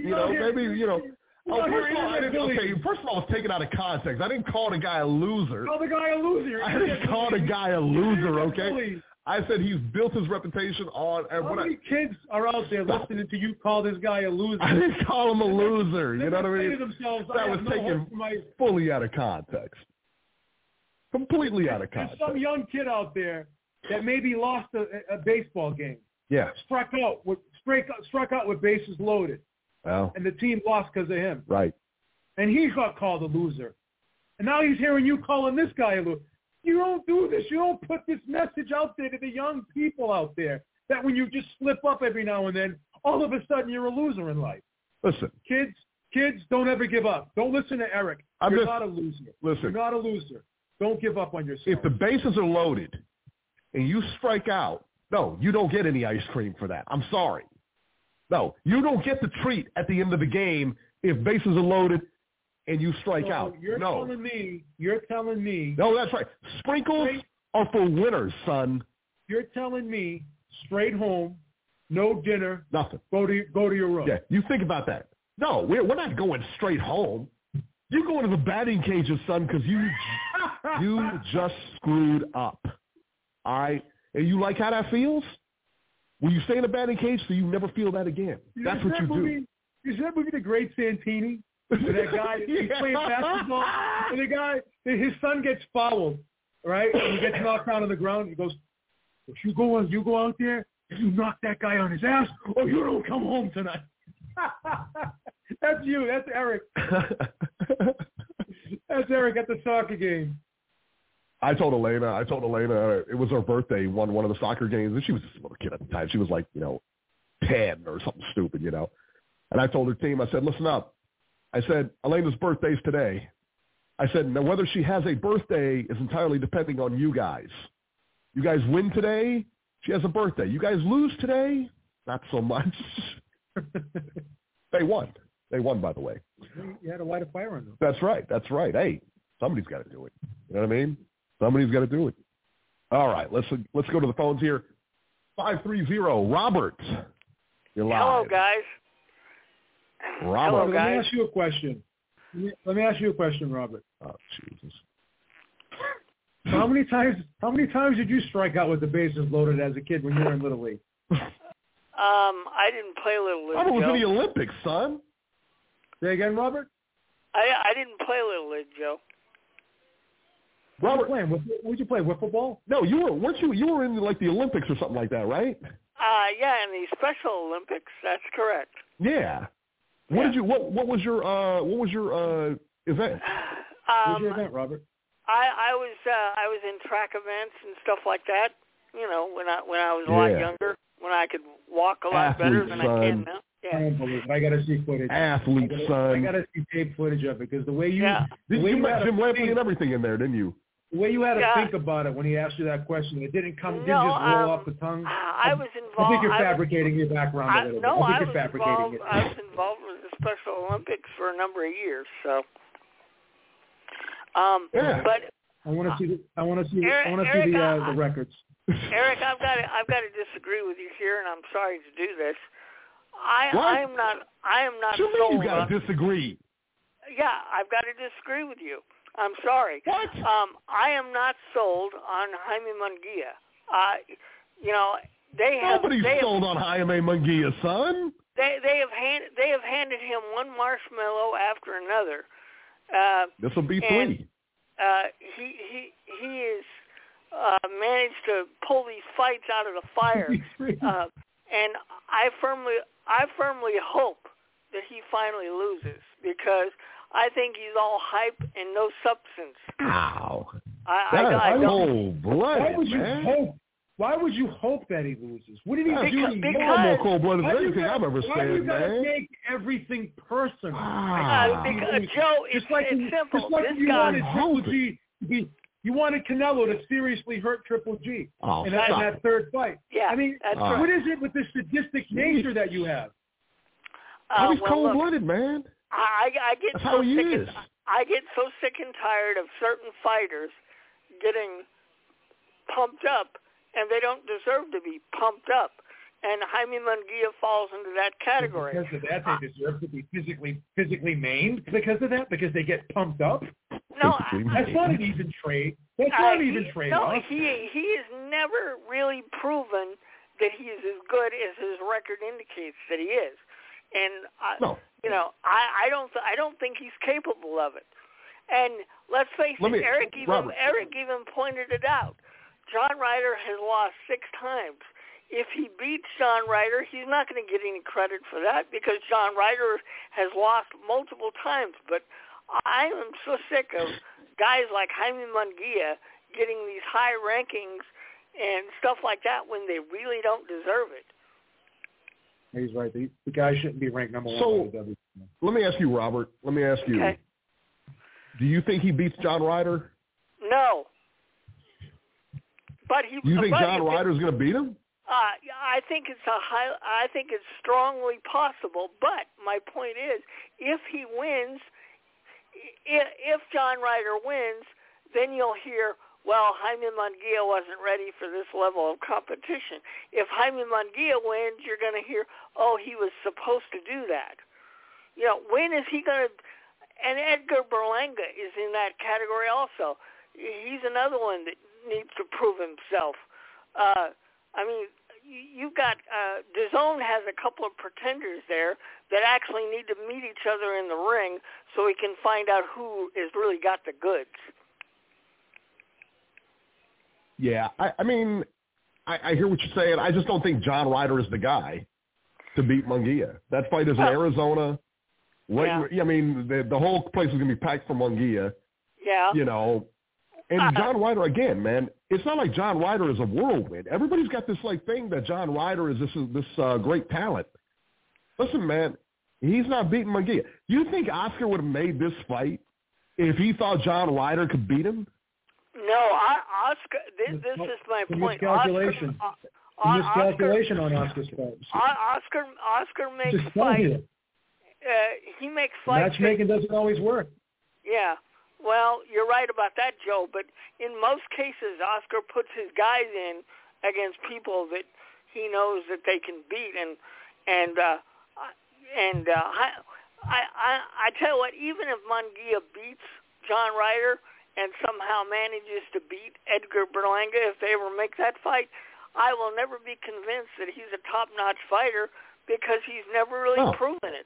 First of all, it's taken out of context. I didn't call the guy a loser. Call the guy a loser. I didn't call the guy a loser, okay? I said he's built his reputation on... How many kids are out there listening to you call this guy a loser? I didn't call him a loser. You know what I mean? That was taken fully out of context. Completely out of context. There's some young kid out there that maybe lost a baseball game. Yeah. Struck out with bases loaded. Well. And the team lost because of him. Right. And he got called a loser. And now he's hearing you calling this guy a loser. You don't do this. You don't put this message out there to the young people out there that when you just slip up every now and then, all of a sudden you're a loser in life. Listen. Kids, don't ever give up. Don't listen to Eric. You're not a loser. Listen. You're not a loser. Don't give up on yourself. If the bases are loaded and you strike out, no, you don't get any ice cream for that. I'm sorry. No, you don't get the treat at the end of the game if bases are loaded and you strike out. You're telling me. No, that's right. Sprinkles are for winners, son. You're telling me straight home, no dinner. Nothing. Go to your room. Yeah, you think about that. No, we're not going straight home. You're going to the batting cages, son, because you You just screwed up. All right? And you like how that feels? When you stay in a batting cage, so you never feel that again. That's what you do. You see that movie, The Great Santini? Where that guy, he's playing basketball, and the guy, his son gets fouled, right? And he gets knocked out on the ground. He goes, if you go out there, you knock that guy on his ass, or you don't come home tonight. That's you. That's Eric. That's Eric at the soccer game. I told Elena it was her birthday, won one of the soccer games, and she was just a little kid at the time. She was like, 10 or something stupid, And I told her team, I said, listen up. I said, Elena's birthday's today. I said, now whether she has a birthday is entirely depending on you guys. You guys win today, she has a birthday. You guys lose today, not so much. They won. They won, by the way. You had to light a fire on them. That's right. Hey, somebody's got to do it. You know what I mean? Somebody's got to do it. All right, let's go to the phones here. 530, Robert. You're live. Hello, guys. Robert. Hello, guys. Let me ask you a question, Robert. Oh, Jesus. How many times did you strike out with the bases loaded as a kid when you were in Little League? I didn't play Little League. I was in the Olympics, son. Say again, Robert? I didn't play Little League, Joe. Robert, what did you play? Wiffle ball? No, you were in like the Olympics or something like that, right? Yeah, in the Special Olympics. That's correct. Yeah. What was your event? What was your event, Robert? I was in track events and stuff like that. When I was a lot younger, when I could walk a lot better than I can now. Yeah. I don't believe it. I got to see footage. Athlete, son. I got to see tape footage of it because the way you you met Jim Lampley and everything in there, didn't you? The way you had to think about it when he asked you that question, it didn't just roll off the tongue. I was involved. I think you're fabricating your background a little bit. I think you're fabricating it. I was involved with the Special Olympics for a number of years, so. But I want to see the records. Eric, I've got to disagree with you here, and I'm sorry to do this. I am not sold. You got to disagree. Yeah, I've got to disagree with you. I'm sorry. What? I am not sold on Jaime Munguia. Nobody's sold on Jaime Munguia, son. They have handed him one marshmallow after another. This will be 3. He is managed to pull these fights out of the fire, and I firmly hope that he finally loses because I think he's all hype and no substance. Ow! I don't. Cold-blooded, Why would you hope that he loses? What did he do? Because more cold-blooded than anything I've ever said, man. Why do you gotta make everything personal? Because Joe, it's simple. Just like this guy. You wanted Canelo to seriously hurt Triple G in that third fight. Yeah, I mean, what is it with the sadistic nature that you have? He's cold-blooded, man. I get That's so how he sick. is. I get so sick and tired of certain fighters getting pumped up, and they don't deserve to be pumped up. And Jaime Munguia falls into that category. Because of that, they deserve to be physically maimed. Because of that, because they get pumped up. No, that's not an even trade. That's not an even trade. No, he has never really proven that he is as good as his record indicates that he is. And I don't think he's capable of it. And let's face it, Eric even pointed it out. John Ryder has lost 6 times. If he beats John Ryder, he's not going to get any credit for that because John Ryder has lost multiple times. But I am so sick of guys like Jaime Munguia getting these high rankings and stuff like that when they really don't deserve it. He's right. The guy shouldn't be ranked number 1 in the WWE. Let me ask you, Robert. Okay. Do you think he beats John Ryder? No. But Do you think John Ryder's going to beat him? I think it's strongly possible. But my point is, if he wins, if John Ryder wins, then you'll hear, well, Jaime Munguia wasn't ready for this level of competition. If Jaime Munguia wins, you're going to hear, oh, he was supposed to do that. When is he going to – and Edgar Berlanga is in that category also. he's another one that needs to prove himself. I mean, you've got DAZN has a couple of pretenders there that actually need to meet each other in the ring so we can find out who has really got the goods. Yeah, I mean, I hear what you're saying. I just don't think John Ryder is the guy to beat Munguia. That fight is in Arizona. I mean, the whole place is going to be packed for Munguia. Yeah. You know, and John Ryder, again, man, it's not like John Ryder is a whirlwind. Everybody's got this, like, thing that John Ryder is this great talent. Listen, man, he's not beating Munguia. You think Oscar would have made this fight if he thought John Ryder could beat him? No, Oscar. This is my point. Miscalculation. Miscalculation on Oscar's fight. Oscar makes fights. He makes fights. Matchmaking doesn't always work. Yeah. Well, you're right about that, Joe. But in most cases, Oscar puts his guys in against people that he knows that they can beat, and I tell you what, even if Munguia beats John Ryder and somehow manages to beat Edgar Berlanga, if they ever make that fight, I will never be convinced that he's a top-notch fighter because he's never really proven it.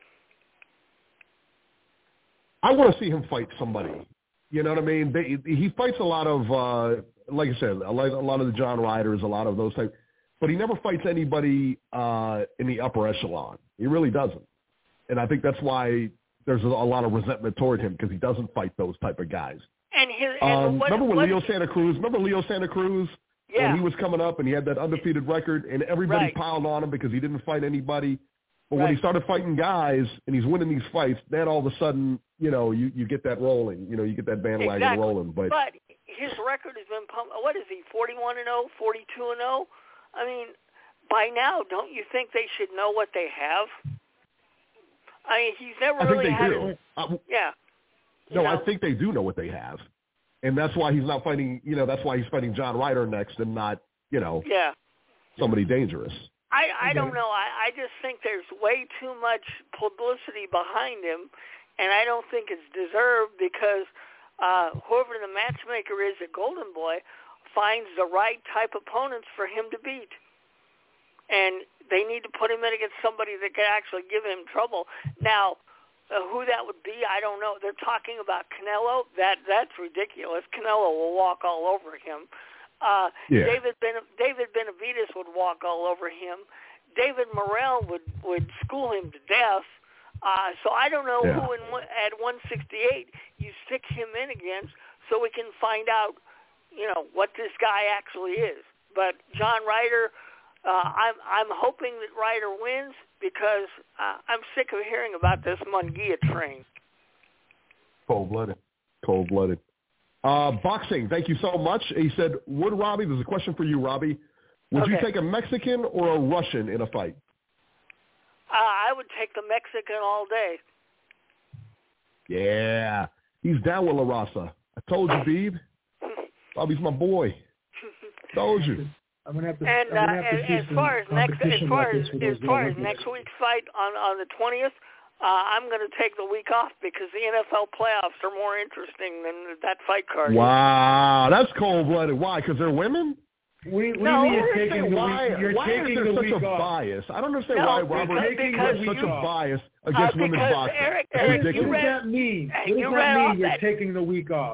I want to see him fight somebody. You know what I mean? He fights a lot of, like I said, a lot of the John Ryders, a lot of those types. But he never fights anybody in the upper echelon. He really doesn't. And I think that's why there's a lot of resentment toward him, because he doesn't fight those type of guys. Remember Leo Santa Cruz? Yeah. When he was coming up and he had that undefeated record and everybody piled on him because he didn't fight anybody. But when he started fighting guys and he's winning these fights, then all of a sudden, you know, you get that rolling. You know, you get that bandwagon rolling. But his record has been pumped. What is he, 41-0, 42-0? I mean, by now, don't you think they should know what they have? I mean, he's never really had it. Yeah. No, I think they do know what they have. And that's why he's not fighting, you know, that's why he's fighting John Ryder next and not, you know, somebody dangerous. I don't know. I just think there's way too much publicity behind him, and I don't think it's deserved because whoever the matchmaker is at Golden Boy finds the right type of opponents for him to beat. And they need to put him in against somebody that can actually give him trouble. Now, who that would be, I don't know. They're talking about Canelo. That's ridiculous. Canelo will walk all over him. David Benavidez would walk all over him. David Morrell would school him to death. So I don't know who at 168 you stick him in against so we can find out, you know, what this guy actually is. But John Ryder, I'm hoping that Ryder wins because I'm sick of hearing about this Munguia train. Cold-blooded. Boxing, thank you so much. He said, there's a question for you, Robbie. Would you take a Mexican or a Russian in a fight? I would take the Mexican all day. Yeah. He's down with La Raza. I told you, Beeb. Robbie's my boy. Told you. I'm gonna have to. As far as next week's fight on the 20th, I'm going to take the week off because the NFL playoffs are more interesting than that fight card. Wow, that's cold-blooded. Why? Because they're women? You're taking the week off. Bias? I don't understand why Robert has such a bias against women's boxing. Eric, what does that mean? You're taking the week off?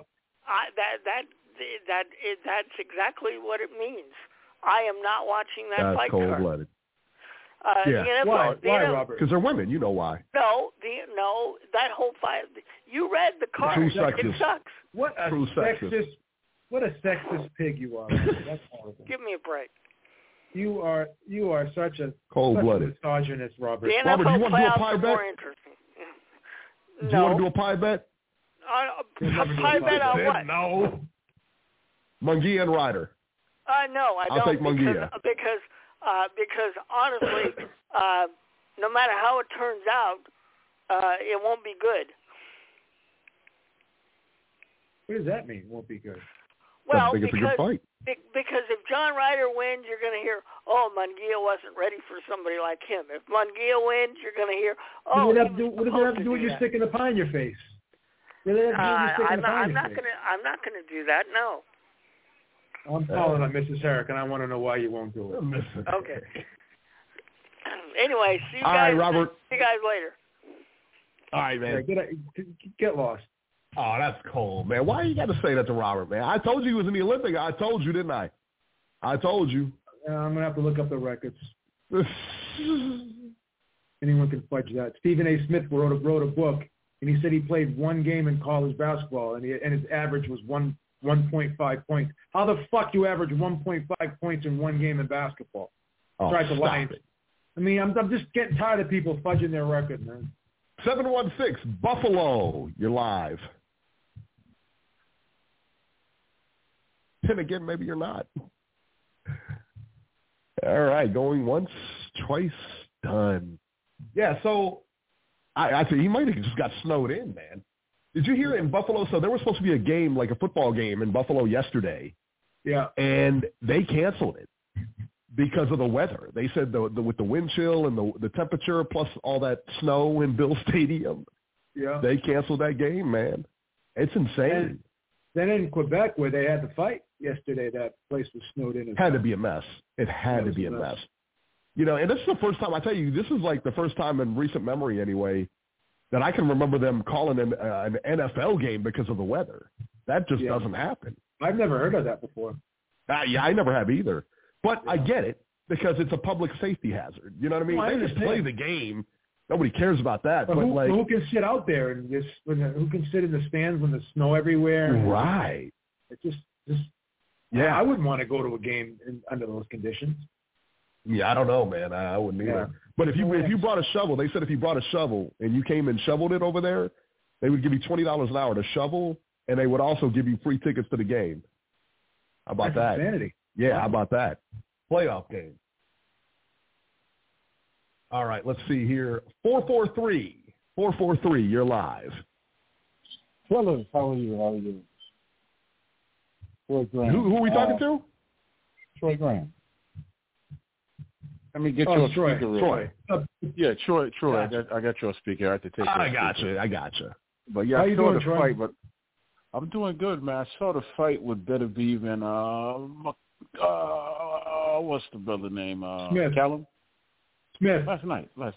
That's exactly what it means. I am not watching that fight card. That's cold-blooded. Why, Robert? Because they're women. You know why. No, that whole fight. You read the card. It sucks. What a sexist pig you are. That's horrible. Give me a break. You are such a cold-blooded misogynist, Robert. The NFL Robert, do you want to do a pie bet? More interesting. Do you want to do a pie bet? A pie bet on what? No. Munguia and Ryder. No, I don't. I'll take Munguia. Because honestly, no matter how it turns out, it won't be good. What does that mean? Won't be good. Well, I think it's a good fight. Because if John Ryder wins, you're going to hear, "Oh, Munguia wasn't ready for somebody like him." If Munguia wins, you're going to hear, "Oh." What does it have to do with you sticking a pie in your face? I'm not gonna do that. No. I'm calling on Mrs. Herrick, and I want to know why you won't do it. Okay. Anyway, see you guys. All right, Robert. See you guys later. All right, man. Yeah, get lost. Oh, that's cold, man. Why you got to say that to Robert, man? I told you he was in the Olympics. I told you, didn't I? I told you. I'm going to have to look up the records. Anyone can fudge that. Stephen A. Smith wrote a book, and he said he played one game in college basketball, and his average was 1.5 points. How the fuck you average 1.5 points in one game in basketball? Oh, Try to lie. it. I mean, I'm just getting tired of people fudging their record, man. 716 Buffalo, you're live. And again, maybe you're not. All right, going once, twice, done. Yeah, so I think he might have just got snowed in, man. Did you hear in Buffalo? So there was supposed to be a game, like a football game in Buffalo yesterday. Yeah. And they canceled it because of the weather. They said with the wind chill and the temperature plus all that snow in Bill Stadium, they canceled that game, man. It's insane. And then in Quebec, where they had the fight yesterday, that place was snowed in. It had to be a mess. It had to be a mess. You know, and this is the first time, I tell you, this is like the first time in recent memory anyway that I can remember them calling an NFL game because of the weather. That just doesn't happen. I've never heard of that before. Yeah, I never have either. But I get it because it's a public safety hazard. You know what I mean? They just play the game. Nobody cares about that. But who can sit out there and who can sit in the stands when there's snow everywhere? Right. It's just I wouldn't want to go to a game under those conditions. Yeah, I don't know, man. I wouldn't either. Yeah. But if you brought a shovel, they said if you brought a shovel and you came and shoveled it over there, they would give you $20 an hour to shovel, and they would also give you free tickets to the game. How about that? Insanity. Yeah, how about that? Playoff game. All right, let's see here. 443, you're live. Fellas, how are you? Troy Graham. Who are we talking to? Troy Graham. Let me get your speaker. Troy. Yeah, Troy. Gotcha. I got your speaker. I have to take. I gotcha. But yeah, I saw the fight. But I'm doing good, man. I saw the fight with Beterbiev and what's the brother name? Smith. Callum Smith. Last night, right?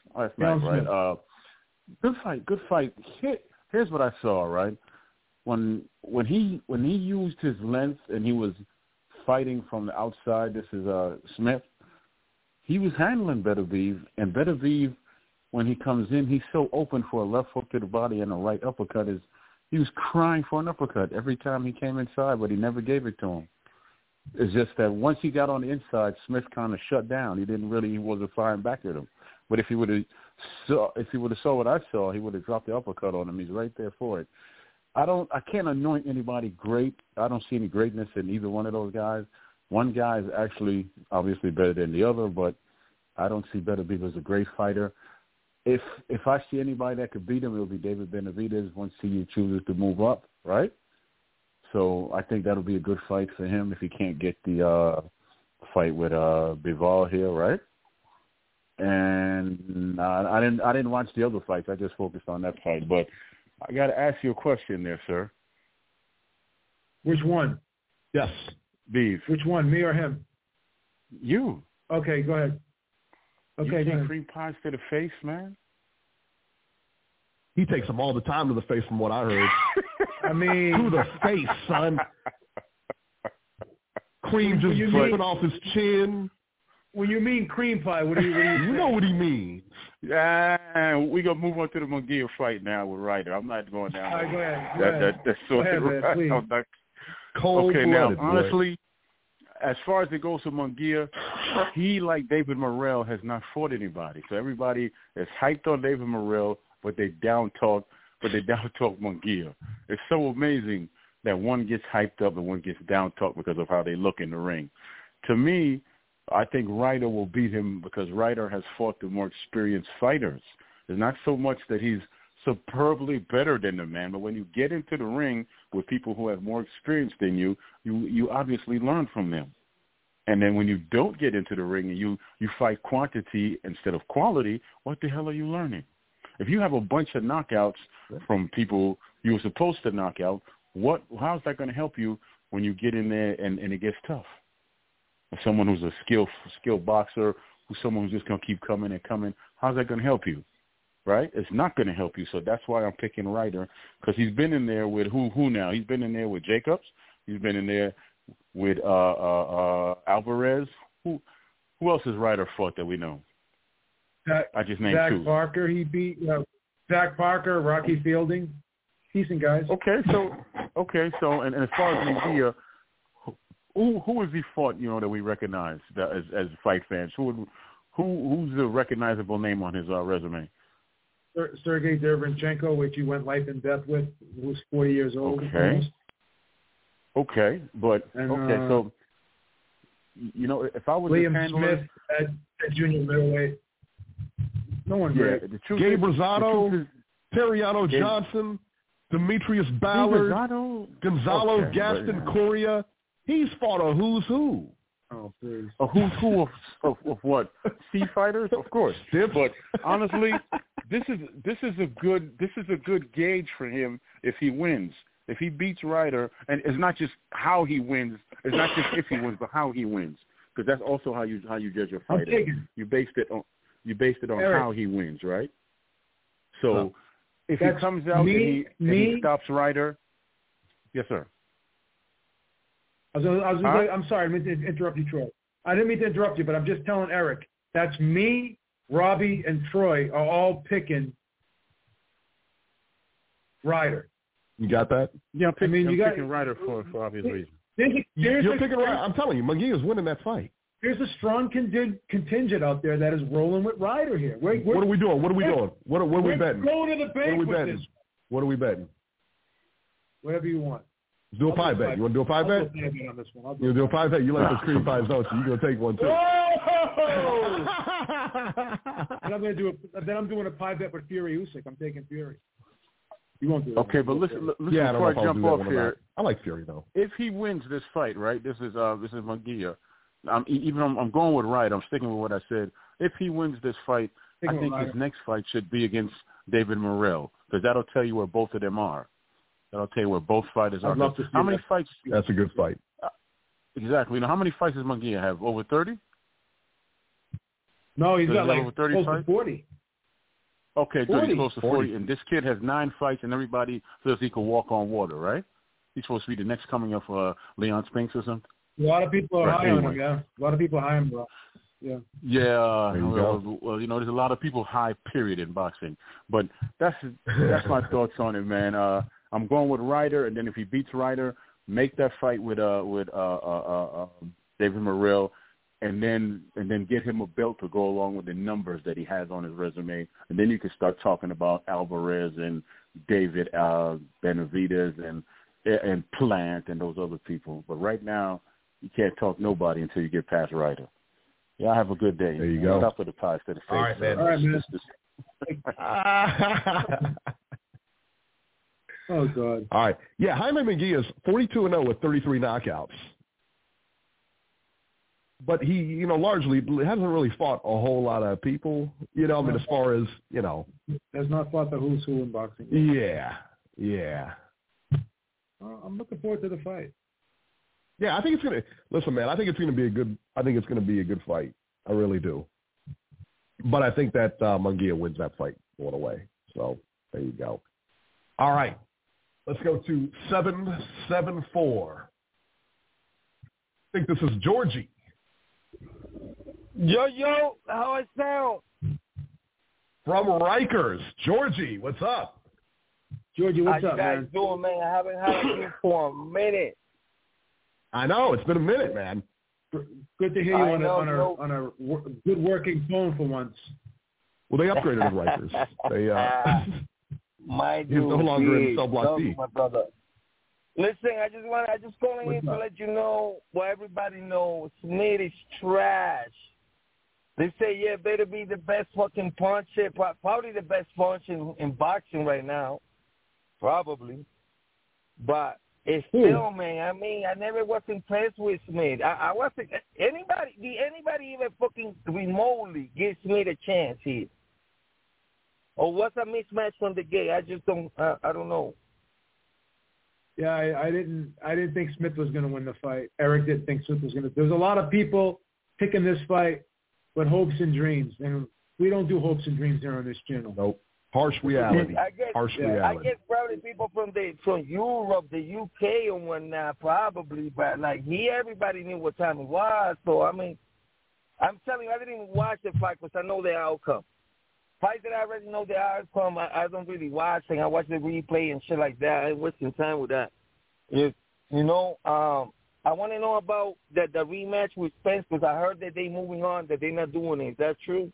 Good fight. Here's what I saw, right? When he used his length and he was fighting from the outside. This is Smith. He was handling Beterbiev, and Beterbiev, when he comes in, he's so open for a left hook to the body and a right uppercut. He was crying for an uppercut every time he came inside, but he never gave it to him. It's just that once he got on the inside, Smith kind of shut down. He wasn't firing back at him. But if he would have saw what I saw, he would have dropped the uppercut on him. He's right there for it. I can't anoint anybody great. I don't see any greatness in either one of those guys. One guy is actually obviously better than the other, but I don't see Beterbiev as a great fighter. If I see anybody that could beat him, it'll be David Benavidez once he chooses to move up, right? So I think that'll be a good fight for him if he can't get the fight with Bivol here, right? And I didn't watch the other fights. I just focused on that fight. But I got to ask you a question there, sir. Which one? Yes. Beef. Which one, me or him? You. Okay, go ahead. Okay, you take cream pies to the face, man? He takes them all the time to the face from what I heard. I mean... To the face, son. Cream just dripping off his chin. When you mean cream pie, what do you You know what he means. Yeah, we're going to move on to the Munguia fight now with Ryder. I'm not going down. All right, go ahead. That's sort of right. Please. Okay, now, honestly, as far as it goes to Munguia, he, like David Morrell, has not fought anybody. So everybody is hyped on David Morrell, but they down-talk Munguia. It's so amazing that one gets hyped up and one gets down-talked because of how they look in the ring. To me, I think Ryder will beat him because Ryder has fought the more experienced fighters. It's not so much that he's superbly better than the man, but when you get into the ring with people who have more experience than you obviously learn from them. And then when you don't get into the ring and you fight quantity instead of quality, what the hell are you learning? If you have a bunch of knockouts from people you were supposed to knock out, how's that going to help you when you get in there and it gets tough? Someone who's a skilled boxer, who's someone who's just going to keep coming and coming, how's that going to help you? Right? It's not going to help you. So that's why I'm picking Ryder, because he's been in there with who now? He's been in there with Jacobs. He's been in there with Alvarez. Who else has Ryder fought that we know? I just named two. Zach Parker, he beat Zach Parker, Rocky Fielding. Decent guys. Okay, so and as far as Munguia, who has he fought, that we recognize as fight fans? Who's the recognizable name on his resume? Sergey Derevyanchenko, which he went life and death with, who was 40 years old. Okay, so if I was Liam Smith at junior middleweight, no one great. Gabe Rosado, Terriano Johnson, Demetrius Ballard, Gonzalo Gaston Correa. He's fought a who's who. Oh, please. A who's who of what? Sea fighters, of course. But honestly, this is a good gauge for him if he wins. If he beats Ryder, and it's not just how he wins. It's not just if he wins, but how he wins, because that's also how you judge a fighter. You based it on Eric, how he wins, right? So if he comes out and he stops Ryder, yes, sir. I'm sorry, I didn't mean to interrupt you, Troy. I didn't mean to interrupt you, but I'm just telling Eric. That's me, Robbie, and Troy are all picking Ryder. You got that? Yeah, I'm picking Ryder for obvious reasons. You're picking Ryder. I'm telling you, Munguia's winning that fight. There's a strong contingent out there that is rolling with Ryder here. What are we doing? What are we doing? What are we betting? Go to the bank with this. What are we betting? Whatever you want. Let's do a pie bet. You want to do a pie bet? You want to do a pie bet? You like the screen pies, don't you? You're going to take one, too. Oh! And I'm doing a pie bet with Fury Usyk. I'm taking Fury. You won't do that. Okay, but listen before I jump off here. I like Fury, though. If he wins this fight, right, this is Munguia. I'm going with Ryder. I'm sticking with what I said. If he wins this fight, I think his next fight should be against David Morrell, because that'll tell you where both of them are. That'll tell you where both fighters are. How many fights? That's a good fight. Exactly. How many fights does Munguia have? Over 30? No, he's got over 30 close fights? to 40. Okay, so he's close to 40. And this kid has 9 fights, and everybody says he could walk on water, right? He's supposed to be the next coming of Leon Spinks or something? A lot of people are high on him, yeah. A lot of people are high on him, bro. Yeah. Yeah. Well, there's a lot of people high, period, in boxing. But that's my thoughts on it, man. I'm going with Ryder, and then if he beats Ryder, make that fight with David Morrell, and then get him a belt to go along with the numbers that he has on his resume, and then you can start talking about Alvarez and David Benavidez and Plant and those other people. But right now, you can't talk nobody until you get past Ryder. Y'all have a good day. There you go. Stop with the pies to the face. All right, man. All right, man. Oh, God. All right. Yeah, Jaime Munguia is 42-0 with 33 knockouts. But he, largely hasn't really fought a whole lot of people, as far as, Has not fought the who's who in boxing. Yeah. I'm looking forward to the fight. Yeah, I think it's going to – listen, man, I think it's going to be a good fight. I really do. But I think that Munguia wins that fight going away. So there you go. All right. Let's go to 774. I think this is Georgie. Yo, how I sound? From Rikers. Georgie, what's up? Georgie, what's up, man? How you guys doing, man? I haven't had you for a minute. I know. It's been a minute, man. Good to hear you on a good working phone for once. Well, they upgraded the Rikers. My dude, he's no longer in Cell Block D. My brother. Listen, I just calling in to let you know what everybody knows. Smith is trash. They say, yeah, better be the best fucking puncher, probably the best puncher in boxing right now, probably. But it's still, man. I mean, I never was impressed with Smith. I wasn't. Did anybody even fucking remotely give Smith a chance here? Or what's a mismatch from the gate? I just don't. I don't know. Yeah, I didn't think Smith was going to win the fight. Eric didn't think Smith was going to. There's a lot of people picking this fight with hopes and dreams, and we don't do hopes and dreams here on this channel. Nope. Harsh reality. Reality. I guess probably people from Europe, the UK, and whatnot, probably. But like everybody knew what time it was. So I mean, I'm telling you, I didn't even watch the fight because I know the outcome. Fights that I already know the outcome, I don't really watch. And I watch the replay and shit like that. I ain't wasting time with that. I want to know about the rematch with Spence because I heard that they moving on, that they're not doing it. Is that true?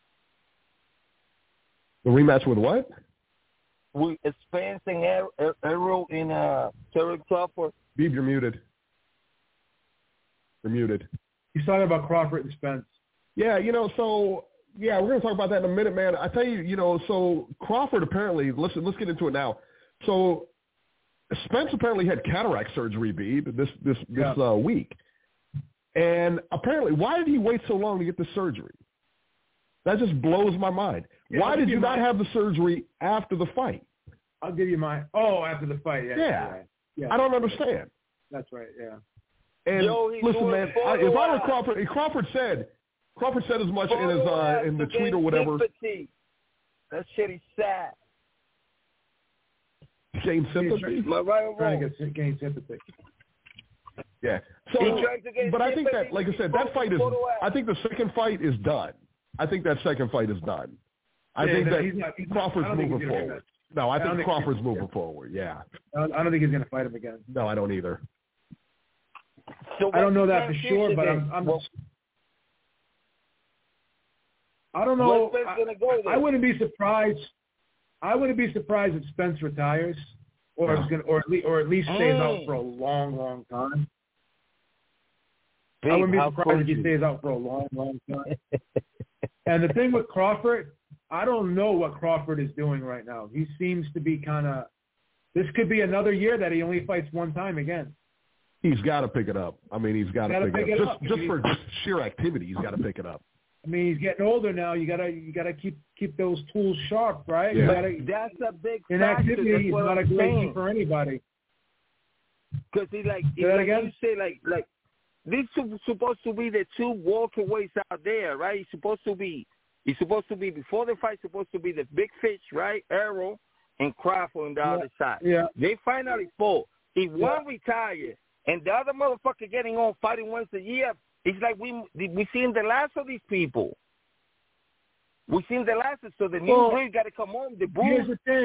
The rematch with what? With Spence and Errol in Terry Crawford. Beeb, you're muted. You're muted. He's talking about Crawford and Spence. Yeah, we're going to talk about that in a minute, man. I tell you, so Crawford apparently, let's get into it now. So Spence apparently had cataract surgery, Beeb, this week. And apparently, why did he wait so long to get the surgery? That just blows my mind. Yeah, why did you not have the surgery after the fight? I'll give you mine. Oh, after the fight, yeah. I don't understand. That's right, yeah. And listen, man, if I were Crawford, Crawford said as much in the tweet or whatever. Sympathy. That shit is sad. Gain sympathy? Trying to gain sympathy. Yeah. So, but I think that, like I said, that fight is. I think the second fight is done. I think that second fight is done. I think that Crawford's moving forward. No, I think Crawford's moving forward. Yeah. I don't think he's going to fight him again. No, I don't either. So I don't know that for sure, but I don't know. I wouldn't be surprised. I wouldn't be surprised if Spence retires, or at least stays out for a long, long time. I wouldn't be surprised if he stays out for a long, long time. And the thing with Crawford, I don't know what Crawford is doing right now. He seems to be this could be another year that he only fights one time again. He's got to pick it up. I mean, he's got to pick it up. Just for sheer activity, he's got to pick it up. I mean, he's getting older now. You gotta keep those tools sharp, right? Yeah. That's a big factor. Inactivity is not a great thing for anybody. Because you say, like this is supposed to be the two walkaways out there, right? It's supposed to be before the fight. Supposed to be the big fish, right? Errol and Crawford on the other side. Yeah. They finally fought. If one retires and the other motherfucker getting on fighting once a year, it's like we seen the last of these people. We seen the last, so the new breed got to come on. The boom.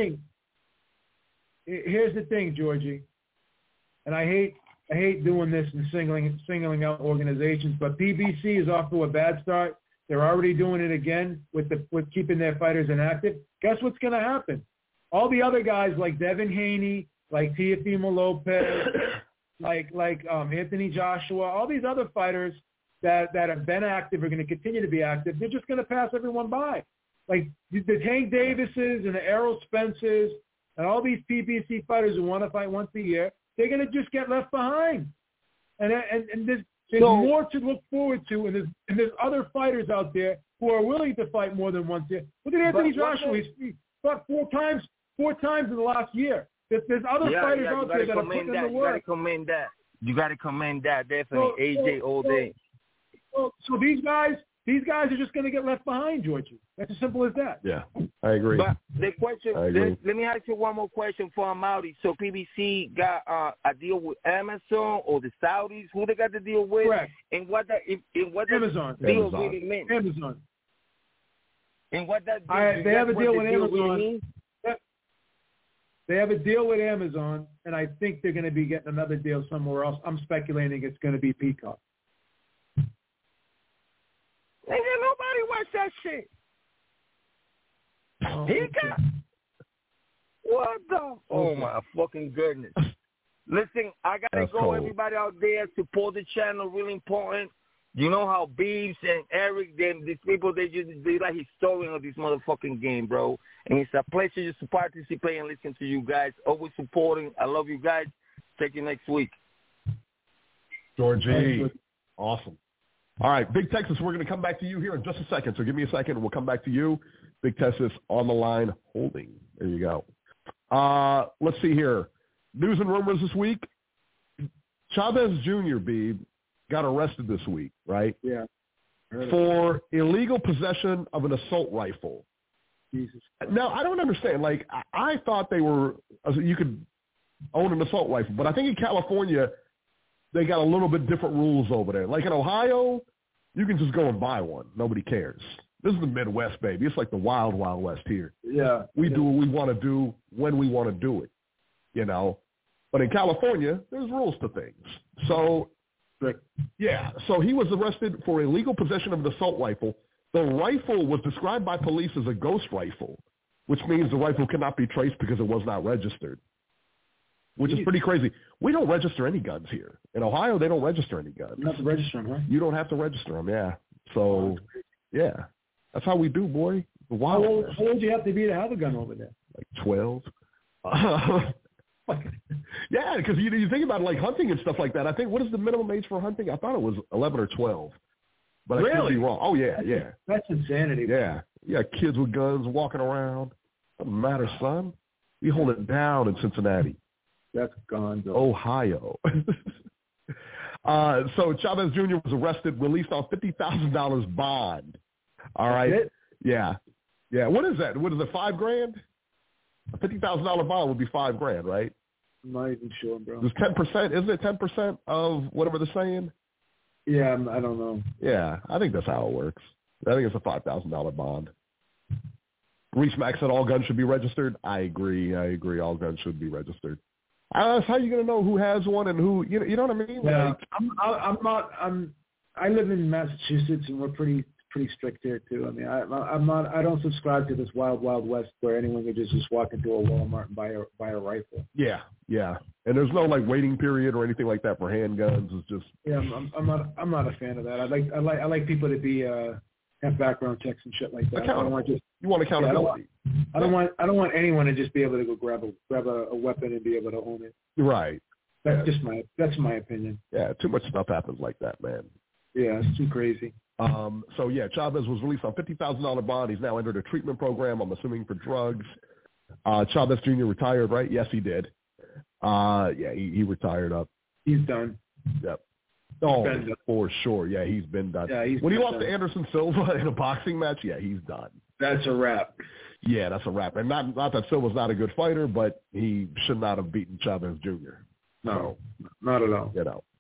Here's the thing, Georgie, and I hate doing this and singling out organizations, but PBC is off to a bad start. They're already doing it again with keeping their fighters inactive. Guess what's going to happen? All the other guys like Devin Haney, like Teofimo Lopez, like Anthony Joshua, all these other fighters that have been active are going to continue to be active. They're just going to pass everyone by. Like the Tank Davises and the Errol Spences and all these PBC fighters who want to fight once a year, they're going to just get left behind. And there's more to look forward to, and there's other fighters out there who are willing to fight more than once a year. Look at Anthony Joshua. He fought four times in the last year. There's other fighters out there that are putting in the work. You got to commend that, definitely. AJ all day. So these guys are just going to get left behind, Georgie. That's as simple as that. Yeah, I agree. But the question, let me ask you one more question for Amaury. So PBC got a deal with Amazon or the Saudis? Who they got the deal with? Correct. And what Amazon. Deal really meant? Amazon. And what that they have a deal with Amazon. Really they have a deal with Amazon, and I think they're going to be getting another deal somewhere else. I'm speculating it's going to be Peacock. Ain't nobody watch that shit. What the? Oh my fucking goodness! Listen, I gotta go. Cold. Everybody out there, support the channel. Really important. You know how Beebs and Eric, these people, they like historian of this motherfucking game, bro. And it's a pleasure just to participate and listen to you guys. Always supporting. I love you guys. Take you next week. Georgie, awesome. All right, Big Texas, we're going to come back to you here in just a second. So give me a second, and we'll come back to you. Big Texas on the line holding. There you go. Let's see here. News and rumors this week. Chavez Jr., Beeb, got arrested this week, right? Yeah. For illegal possession of an assault rifle. Jesus. Now, I don't understand. Like, I thought you could own an assault rifle, but I think in California they got a little bit different rules over there. Like in Ohio, you can just go and buy one. Nobody cares. This is the Midwest, baby. It's like the wild, wild West here. Yeah. We do what we want to do when we want to do it, you know. But in California, there's rules to things. So, yeah. So he was arrested for illegal possession of an assault rifle. The rifle was described by police as a ghost rifle, which means the rifle cannot be traced because it was not registered, which is pretty crazy. We don't register any guns here. In Ohio, they don't register any guns. You don't have to register them, huh? You don't have to register them, yeah. So, yeah. That's how we do, boy. How old do you have to be to have a gun over there? Like 12. Yeah, because you think about it, like hunting and stuff like that. I think, what is the minimum age for hunting? I thought it was 11 or 12. But I could be wrong. Oh, yeah, yeah. That's insanity. Yeah. Yeah, kids with guns walking around. Doesn't matter, son. We hold it down in Cincinnati. That's gone, though. Ohio. So Chavez Jr. was arrested, released on $50,000 bond. All right. Yeah. Yeah. What is that? What is it, $5,000? A $50,000 bond would be $5,000, right? I'm not even sure, bro. It's 10%. Isn't it 10% of whatever they're saying? Yeah, I don't know. Yeah, I think that's how it works. I think it's a $5,000 bond. Reese Mack said all guns should be registered. I agree. All guns should be registered. How are you going to know who has one and who, you know what I mean? Yeah, I live in Massachusetts, and we're pretty strict here too. I mean, I don't subscribe to this wild, wild west where anyone could just walk into a Walmart and buy a rifle. Yeah. And there's no like waiting period or anything like that for handguns. It's just I'm not a fan of that. I like people to be have background checks and shit like that. You want accountability. I don't want anyone to just be able to go grab a weapon and be able to own it. Right. That's my opinion. Yeah, too much stuff happens like that, man. Yeah, it's too crazy. So, yeah, Chavez was released on $50,000 bond. He's now entered a treatment program, I'm assuming, for drugs. Chavez Jr. retired, right? Yes, he did. Yeah, he retired up. He's done. Yep. Oh, for sure. Yeah, he's been done. Yeah, when he lost to Anderson Silva in a boxing match, yeah, he's done. That's a wrap. Yeah, that's a wrap. And not that Silva's not a good fighter, but he should not have beaten Chavez Jr. No, not at all. You know.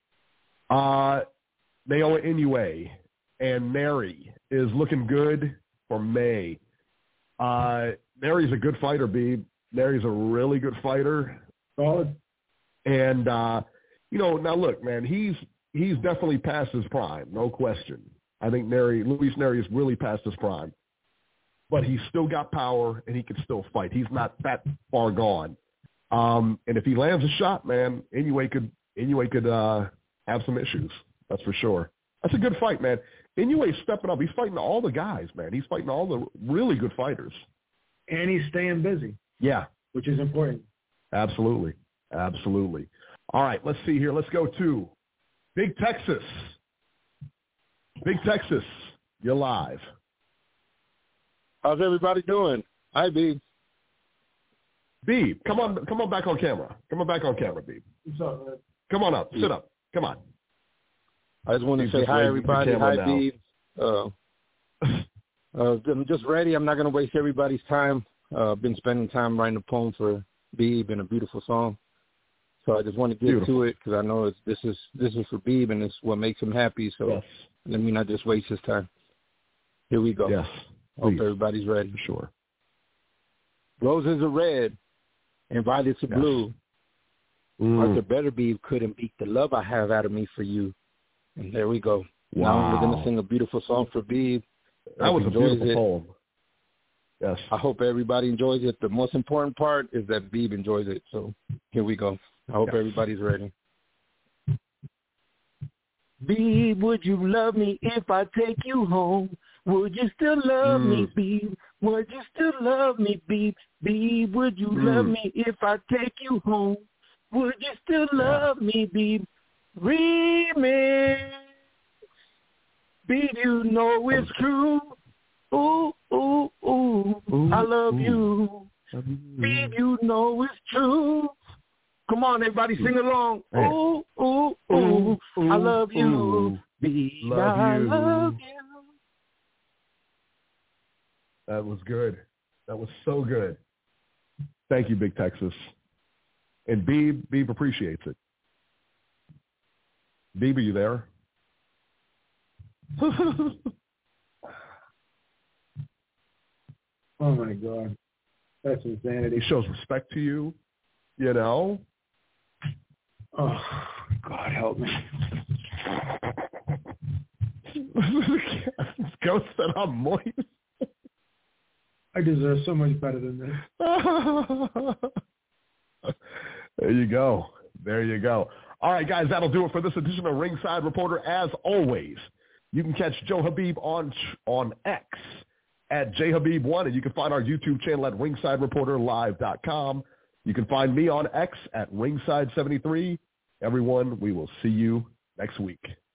Naoya Inoue and Neri is looking good for May. Neri's a good fighter, Beeb. Neri's a really good fighter. Solid. And, now look, man, he's definitely past his prime, no question. I think Luis Neri is really past his prime. But he's still got power, and he can still fight. He's not that far gone. And if he lands a shot, man, Inoue could have some issues. That's for sure. That's a good fight, man. Inoue's stepping up. He's fighting all the guys, man. He's fighting all the really good fighters. And he's staying busy. Yeah. Which is important. Absolutely. All right, let's see here. Let's go to Big Texas. Big Texas, you're live. How's everybody doing? Hi, Beeb. Beeb, come on back on camera. Come on back on camera, Beeb. What's up, man? Come on up. Sit up. Come on. I just want to say hi, everybody. Hi, Beeb. I'm just ready. I'm not going to waste everybody's time. I've been spending time writing a poem for Beeb and a beautiful song. So I just want to get to it because I know this is for Beeb and it's what makes him happy. So let me not just waste his time. Here we go. Yes. Hope everybody's ready. Sure. Roses are red and violets are blue. Arthur Beterbiev couldn't beat the love I have out of me for you. And there we go. Wow. Now we're going to sing a beautiful song for Beeb. That was a beautiful poem. Yes. I hope everybody enjoys it. The most important part is that Beeb enjoys it. So here we go. I hope everybody's ready. Beeb, would you love me if I take you home? Would you still love me, Beeb? Would you still love me, Beeb? Beeb, would you love me if I take you home? Would you still love me, Beeb? Remix. Beeb, you know it's true. Ooh, ooh, ooh, I love you. Babe, you know it's true. Come on, everybody, sing along. Ooh, ooh, ooh, I love you. Babe, I love you. That was good. That was so good. Thank you, Big Texas. And Beeb appreciates it. Beeb, are you there? Oh, my God. That's insanity. He shows respect to you, you know? Oh, God help me. Ghost said I'm moist. I deserve so much better than this. There you go. There you go. All right, guys, that'll do it for this edition of Ringside Reporter. As always, you can catch Joe Habib on X at jhabib1, and you can find our YouTube channel at ringsidereporterlive.com. You can find me on X at ringside73. Everyone, we will see you next week.